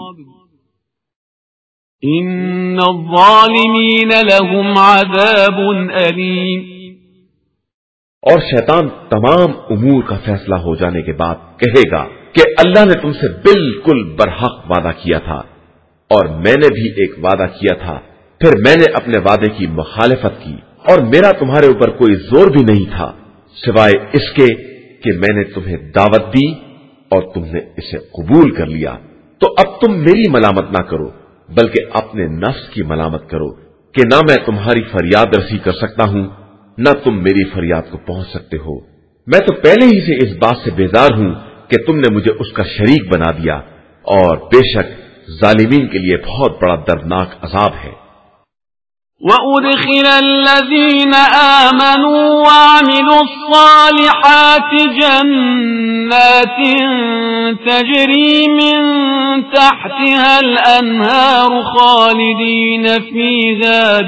إن الظالمين لهم عذاب أليم۔ اور شیطان تمام امور کا فیصلہ ہو جانے کے بعد کہے گا کہ اللہ نے تم سے بالکل برحق وعدہ کیا تھا اور میں نے بھی ایک وعدہ کیا تھا، پھر میں نے اپنے وعدے کی مخالفت کی اور میرا تمہارے اوپر کوئی زور بھی نہیں تھا سوائے اس کے کہ میں نے تمہیں دعوت دی اور تم نے اسے قبول کر لیا۔ تو اب تم میری ملامت نہ کرو بلکہ اپنے نفس کی ملامت کرو کہ نہ میں تمہاری فریاد رسی کر سکتا ہوں نہ تم میری فریاد کو پہنچ سکتے ہو۔ میں تو پہلے ہی سے اس بات سے بیزار ہوں کہ تم نے مجھے اس کا شریک بنا دیا، اور بے شک ظالمین کے لیے بہت بڑا دردناک عذاب ہے۔ وَأُدْخِلَ الَّذِينَ آمَنُوا وَعَمِلُوا الصَّالِحَاتِ جَنَّاتٍ تَجْرِي مِن تَحْتِهَا الْأَنْهَارُ خَالِدِينَ فِيهَا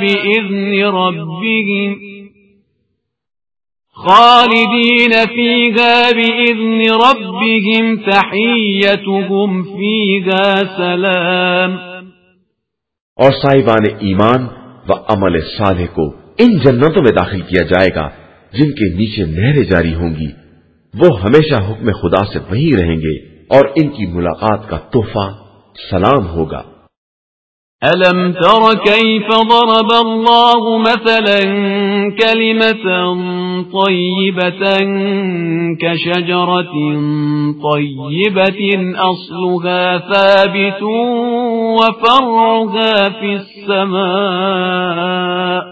بِإِذْنِ رَبِّهِمْ تَحِيَّتُهُمْ فِيهَا سَلَامٌ۔ اور صاحبان ایمان و عمل صالح کو ان جنتوں میں داخل کیا جائے گا جن کے نیچے نہریں جاری ہوں گی، وہ ہمیشہ حکم خدا سے وہیں رہیں گے اور ان کی ملاقات کا تحفہ سلام ہوگا۔ أَلَمْ تَرَ كَيْفَ ضَرَبَ اللَّهُ مَثَلًا كَلِمَةً طَيِّبَةً كَشَجَرَةٍ طَيِّبَةٍ أَصْلُهَا ثَابِتٌ وَفَرْعُهَا فِي السَّمَاءِ۔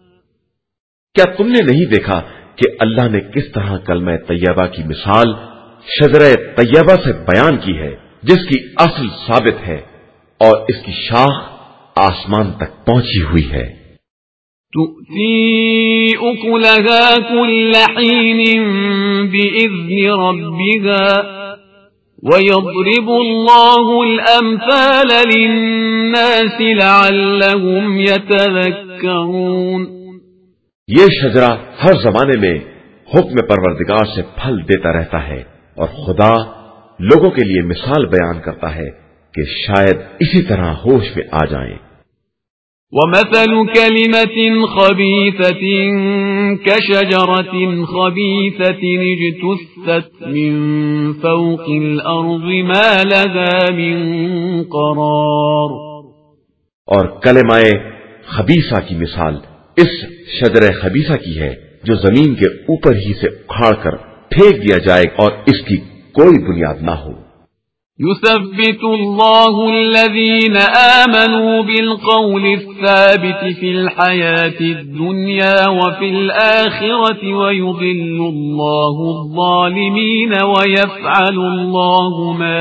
کیا تم نے نہیں دیکھا کہ اللہ نے کس طرح کلمہ طیبہ کی مثال شجرہ طیبہ سے بیان کی ہے، جس کی اصل ثابت ہے اور اس کی شاخ آسمان تک پہنچی ہوئی ہے۔ تُؤْتِي أُكُلَهَا كُلَّ حِينٍ بِإِذْنِ رَبِّهَا وَيَضْرِبُ اللَّهُ الْأَمْثَالَ لِلنَّاسِ لَعَلَّهُمْ يَتَذَكَّرُونَ۔ یہ شجرہ ہر زمانے میں حکم پروردگار سے پھل دیتا رہتا ہے اور خدا لوگوں کے لیے مثال بیان کرتا ہے کہ شاید اسی طرح ہوش میں آ جائیں۔ وَمَثَلُ كَلِمَةٍ خَبِيثَةٍ كَشَجَرَةٍ خَبِيثَةٍ اجْتُثَّتْ مِنْ فَوْقِ الْأَرْضِ مَا لَهَا مِنْ قَرَارٍ۔ اور کلمہ خبیثہ کی مثال اس شجرہ خبیثہ کی ہے جو زمین کے اوپر ہی سے اکھاڑ کر پھینک دیا جائے اور اس کی کوئی بنیاد نہ ہو۔ يثبت الله الذين آمنوا بالقول الثابت في الحياة الدنيا وفي الآخرة ويضل الله الظالمين ويفعل الله ما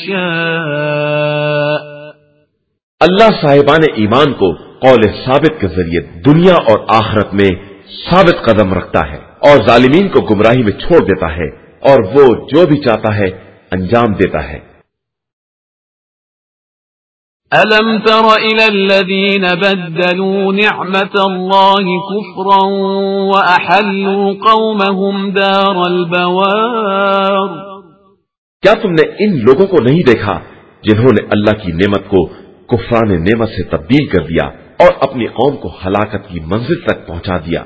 يشاء۔ اللہ صاحبان ایمان کو قول ثابت کے ذریعے دنیا اور آخرت میں ثابت قدم رکھتا ہے اور ظالمین کو گمراہی میں چھوڑ دیتا ہے، اور وہ جو بھی چاہتا ہے انجام دیتا ہے۔ أَلَمْ تَرَ إِلَى الَّذِينَ بَدَّلُوا نِعْمَةَ اللَّهِ كُفْرًا وَأَحَلُّوا قَوْمَهُمْ دَارَ الْبَوَارِ۔ کیا تم نے ان لوگوں کو نہیں دیکھا جنہوں نے اللہ کی نعمت کو کفران نعمت سے تبدیل کر دیا اور اپنی قوم کو ہلاکت کی منزل تک پہنچا دیا؟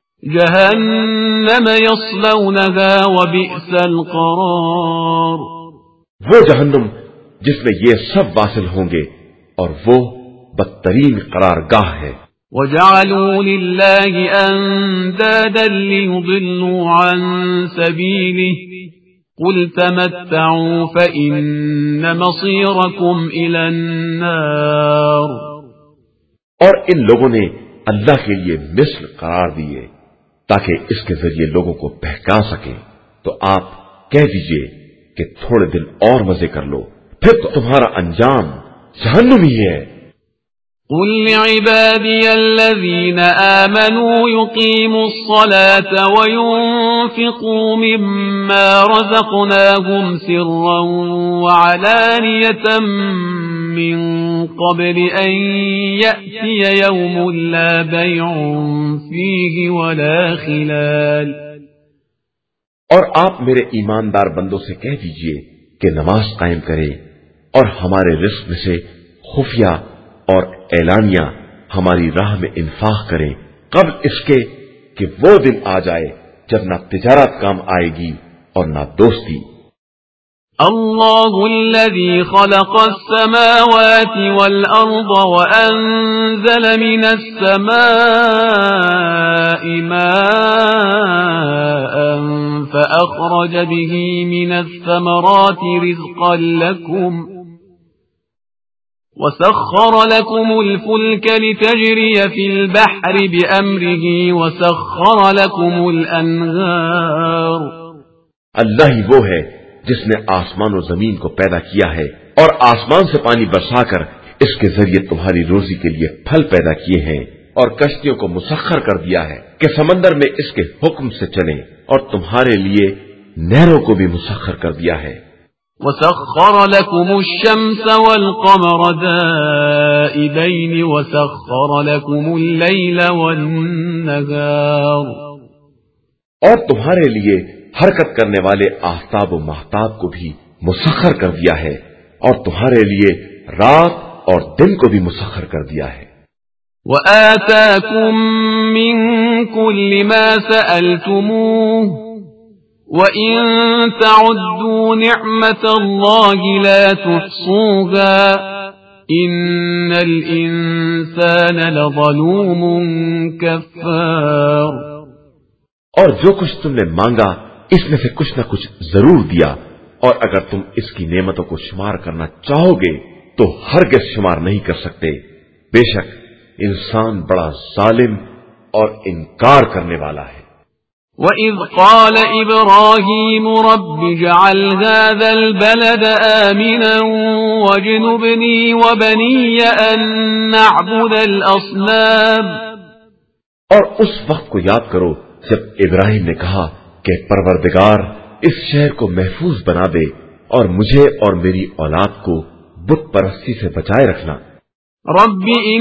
جہنم یصلونها وبئس القرار۔ وہ جہنم جس میں یہ سب واصل ہوں گے اور وہ بدترین قرارگاہ ہے۔ وجعلوا لله أندادا ليضلوا عن سبيله قل تمتعوا فإن مصيركم إلى النار. اور ان لوگوں نے اللہ کے لیے مثل قرار دیے تاکہ اس کے ذریعے لوگوں کو بہکا سکیں، تو آپ کہہ دیجئے کہ تھوڑے دن اور مزے کر لو، پھر تو تمہارا انجام جہنم ہی ہے. قل لعبادي الذين آمنوا يقيموا الصلاة وينفقوا مما رزقناهم سرا وعلانية من قبل أن يأتي يوم لا بيع فيه ولا خلال. اور آپ میرے ایماندار بندوں سے کہہ دیجئے کہ نماز قائم کرے اور ہمارے رزق میں سے خفیہ اور اعلانیہ ہماری راہ میں انفاق کریں قبل اس کے کہ وہ دن آ جائے جب نہ تجارت کام آئے گی اور نہ دوستی. الله الذي خلق السماوات والأرض وأنزل من السماء ماء فأخرج به من الثمرات رزقا لكم وسخر لكم الفلك لتجري في البحر بأمره وسخر لكم الأنهار. اللہ ہی وہ ہے جس نے آسمان و زمین کو پیدا کیا ہے اور آسمان سے پانی برسا کر اس کے ذریعے تمہاری روزی کے لیے پھل پیدا کیے ہیں، اور کشتیوں کو مسخر کر دیا ہے کہ سمندر میں اس کے حکم سے چلیں، اور تمہارے لیے نہروں کو بھی مسخر کر دیا ہے. وسخر لكم الشمس والقمر دائبين وسخر لكم الليل والنهار. اور تمہارے لیے حرکت کرنے والے آفتاب و مہتاب کو بھی مسخر کر دیا ہے، اور تمہارے لیے رات اور دن کو بھی مسخر کر دیا ہے. وآتاكم من كل ما سألتموه وَإِن تَعُدُّوا نِعْمَةَ اللَّهِ لَا تُحْصُوهَا إِنَّ الْإِنسَانَ لَظَلُومٌ كَفَّارٌ. اور جو کچھ تم نے مانگا اس میں سے کچھ نہ کچھ ضرور دیا، اور اگر تم اس کی نعمتوں کو شمار کرنا چاہو گے تو ہرگز شمار نہیں کر سکتے. بے شک انسان بڑا ظالم اور انکار کرنے والا ہے. وَإِذْ قَالَ إِبْرَاهِيمُ رَبِّ اجْعَلْ هَذَا الْبَلَدَ آمِنًا وَاجْنُبْنِي وَبَنِيَّ أَن نَّعْبُدَ الْأَصْنَامَ. اور اس وقت کو یاد کرو جب ابراہیم نے کہا کہ پروردگار اس شہر کو محفوظ بنا دے اور مجھے اور میری اولاد کو بت پرستی سے بچائے رکھنا. رب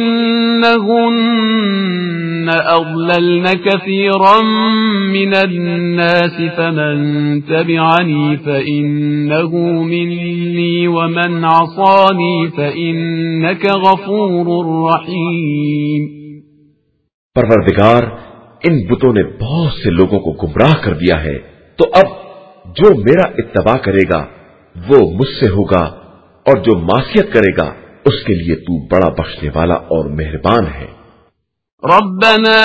إنهن أضللن كثيرا من الناس فمن تبعني فإنه مني ومن عصاني فإنك غفور رحيم. پروردگار ان بتوں نے بہت سے لوگوں کو گمراہ کر دیا ہے، تو اب جو میرا اتباع کرے گا وہ مجھ سے ہوگا، اور جو معصیت کرے گا اس کے لیے تو بڑا بخشنے والا اور مہربان ہے. ربنا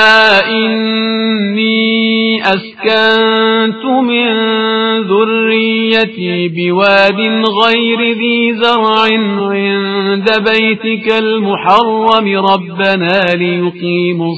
إني أسكنت من ذريتي بواد غير ذي زرع عند بيتك المحرم ربنا ليقيموا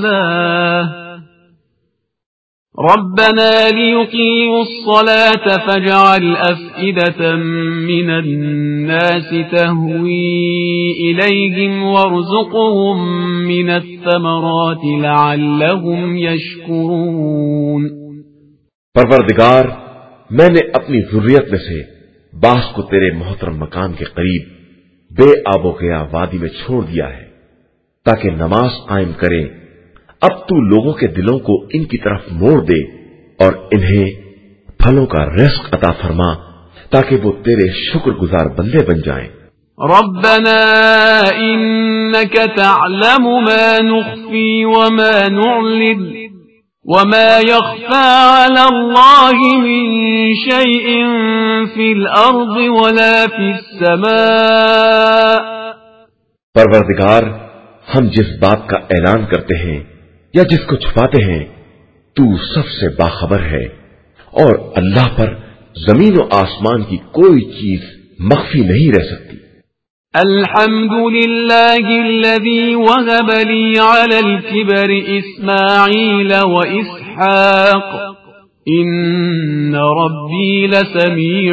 الصلاة فاجعل أفئدة من الناس تهوي إليهم وارزقهم من الثمرات لعلهم يشكرون. پروردگار میں نے اپنی ذریت میں سے بعض کو تیرے محترم مکان کے قریب بے آب و گیا وادی میں چھوڑ دیا ہے تاکہ نماز قائم کریں. اب تو لوگوں کے دلوں کو ان کی طرف موڑ دے اور انہیں پھلوں کا رزق عطا فرما تاکہ وہ تیرے شکر گزار بندے بن جائیں. ربنا إنك تعلم ما نخفي وما نعلن وما يخفى على الله من شيء في الأرض ولا في السماء. پروردگار ہم جس بات کا اعلان کرتے ہیں یا جس کو چھپاتے ہیں تو سب سے باخبر ہے، اور اللہ پر زمین و آسمان کی کوئی چیز مخفی نہیں رہ سکتی۔ الحمد لله الذي وهب لي على الكبر إسماعيل وإسحاق إن ربي لسميع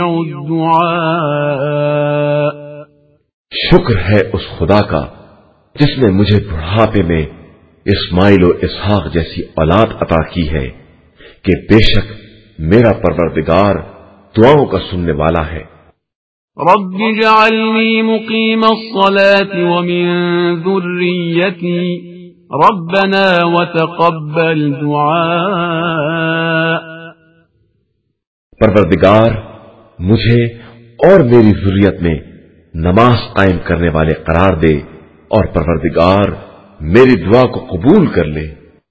الدعاء۔ شکر ہے اس خدا کا جس نے مجھے بڑھاپے میں اسماعیل و اسحاق جیسی اولاد عطا کی ہے کہ بے شک میرا پروردگار دعاؤں کا سننے والا ہے۔ رب اجعلني مقيم الصلاة ومن ذريتي ربنا وتقبل دعاء۔ پروردگار مجھے اور میری ذریت میں نماز قائم کرنے والے قرار دے، اور پروردگار میری دعا کو قبول کر لے۔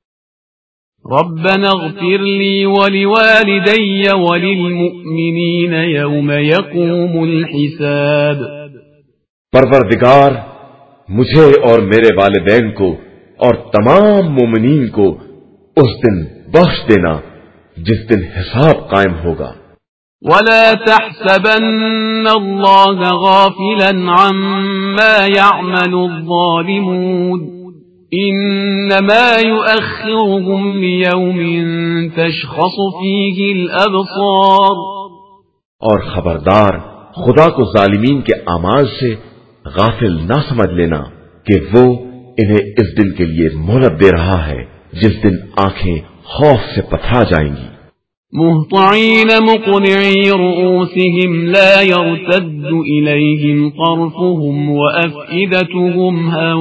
ربنا اغفر لي ولوالدي وللمؤمنين يوم يقوم الحساب۔ پروردگار مجھے اور میرے والدین کو اور تمام مومنین کو اس دن بخش دینا جس دن حساب قائم ہوگا۔ ولا تحسبن الله غافلا عما يعمل الظالمون إنما يؤخرهم ليوم تشخص فيه الأبصار۔ اور خبردار خدا کو ظالمین کے اعمال سے غافل نہ سمجھ لینا کہ وہ انہیں اس دن کے لیے مہلت دے رہا ہے جس دن آنکھیں خوف سے پتھرا جائیں گی۔ مهطعين مقنعي رؤوسهم لا يرتد إليهم طرفهم وأفئدتهم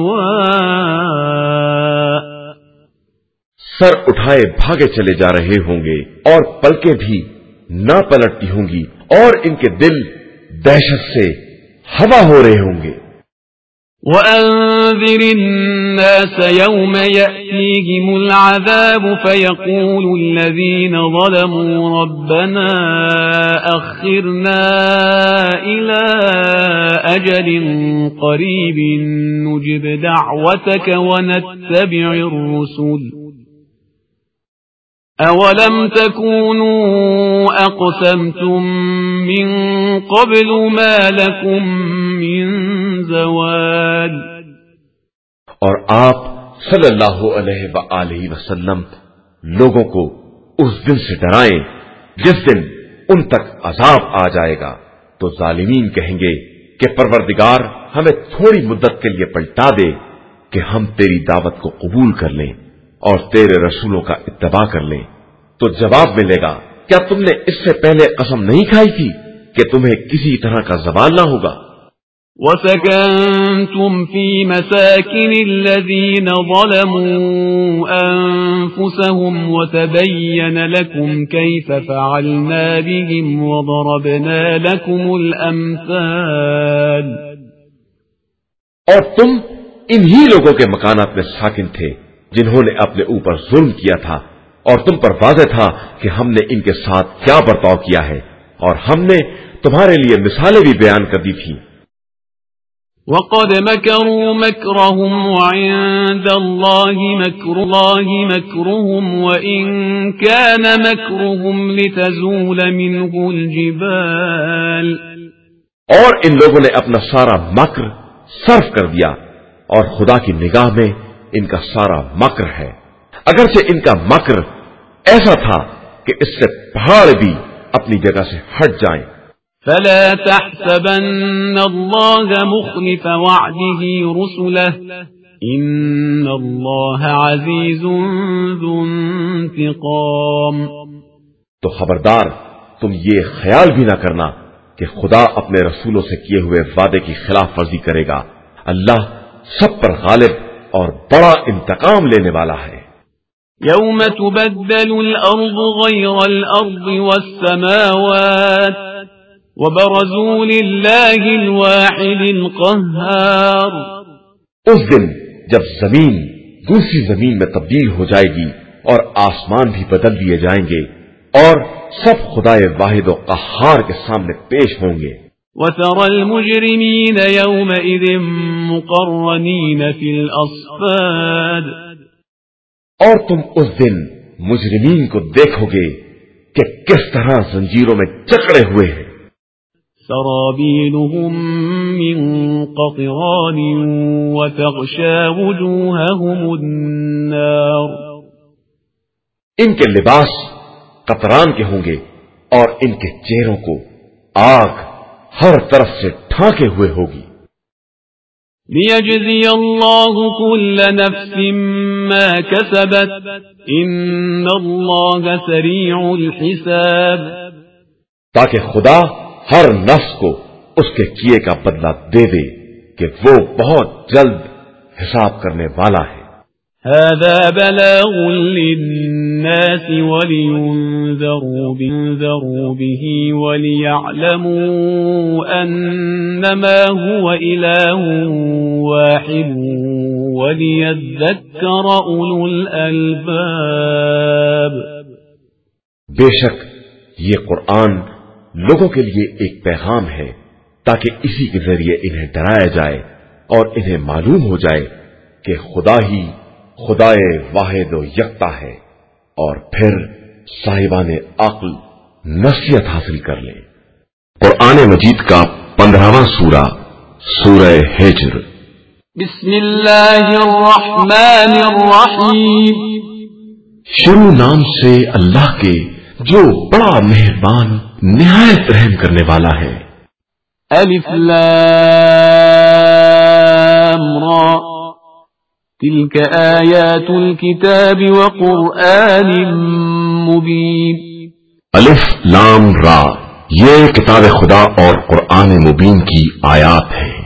هواء۔ سر اٹھائے بھاگے چلے جا رہے ہوں گے اور پلکیں بھی نہ پلٹتی ہوں گی، اور ان کے دل دہشت سے ہوا ہو رہے ہوں گے۔ وأنذر الناس يوم يأتيهم العذاب فيقول الذين ظلموا ربنا أخرنا إلى أجل قريب نجب دعوتك ونتبع الرسل أولم تكونوا أقسمتم من قبل ما لكم من زوال۔ اور آپ صلی اللہ علیہ وآلہ وسلم لوگوں کو اس دن سے ڈرائیں جس دن ان تک عذاب آ جائے گا تو ظالمین کہیں گے کہ پروردگار ہمیں تھوڑی مدت کے لیے پلٹا دے کہ ہم تیری دعوت کو قبول کر لیں اور تیرے رسولوں کا اتباع کر لیں۔ تو جواب ملے گا، کیا تم نے اس سے پہلے قسم نہیں کھائی تھی کہ تمہیں کسی طرح کا زوال نہ ہوگا؟ وَسَكَنْتُمْ فِي مَسَاكِنِ الَّذِينَ ظَلَمُوا أَنفُسَهُمْ وَتَبَيَّنَ لَكُمْ كَيْفَ فَعَلْنَا بِهِمْ وَضَرَبْنَا لَكُمُ الْأَمْثَالَ۔ اور تم انہی لوگوں کے مکانات میں ساکن تھے جنہوں نے اپنے اوپر ظلم کیا تھا، اور تم پر واضح تھا کہ ہم نے ان کے ساتھ کیا برتاؤ کیا ہے، اور ہم نے تمہارے لیے مثالیں بھی بیان کر دی تھی۔ وَقَدْ مَكَرُوا مَكْرَهُمْ وَعِندَ اللَّهِ مَكْرُهُمْ وَإِنْ كَانَ مَكْرُهُمْ لِتَزُولَ مِنْهُ الْجِبَالُ۔ اور ان لوگوں نے اپنا سارا مکر صرف کر دیا، اور خدا کی نگاہ میں ان کا سارا مکر ہے، اگرچہ ان کا مکر ایسا تھا کہ اس سے پہاڑ بھی اپنی جگہ سے ہٹ جائیں۔ فلا تحسبن الله مخلف وعده رسله إن الله عزيز ذو انتقام۔ تو خبردار تم یہ خیال بھی نہ کرنا کہ خدا اپنے رسولوں سے کیے ہوئے وعدے کی خلاف ورزی کرے گا، اللہ سب پر غالب اور بڑا انتقام لینے والا ہے۔ يوم تبدل الأرض غير الأرض والسماوات وبرزوا لله الواحد القهار۔ اس دن جب زمین دوسری زمین میں تبدیل ہو جائے گی اور آسمان بھی بدل دیے جائیں گے اور سب خدائے واحد و قہار کے سامنے پیش ہوں گے۔ وترى المجرمين يومئذ مقرنين في الأصفاد اور تم اس دن مجرمین کو دیکھو گے کہ کس طرح زنجیروں میں جکڑے ہوئے ہیں. سرابيلهم من قطران وتغشى وجوههم النار. ان کے لباس قطران کے ہوں گے اور ان کے چہروں کو آگ ہر طرف سے ڈھانکے ہوئے ہوگی. ليجزي الله كل نفس ما كسبت إن الله سريع الحساب. تاکہ خدا ہر نفس کو اس کے کیے کا بدلہ دے دے کہ وہ بہت جلد حساب کرنے والا ہے. هذا بلاغ للناس ولينذروا به وليعلموا أنما هو إله واحد وليذكر أولو الألباب. بے شک یہ قرآن لوگوں کے لیے ایک پیغام ہے تاکہ اسی کے ذریعے انہیں ڈرایا جائے اور انہیں معلوم ہو جائے کہ خدا ہی خدائے واحد و یکتا ہے، اور پھر صاحبان عقل نصیحت حاصل کر لیں. قرآن مجید کا 15واں سورہ سورہ ہجر. بسم اللہ الرحمن الرحیم. شروع نام سے اللہ کے جو بڑا مہربان نہایت رحم کرنے والا ہے. الف لام را تلك آیات الكتاب وقرآن مبین. الف لام را یہ کتاب خدا اور قرآن مبین کی آیات ہے.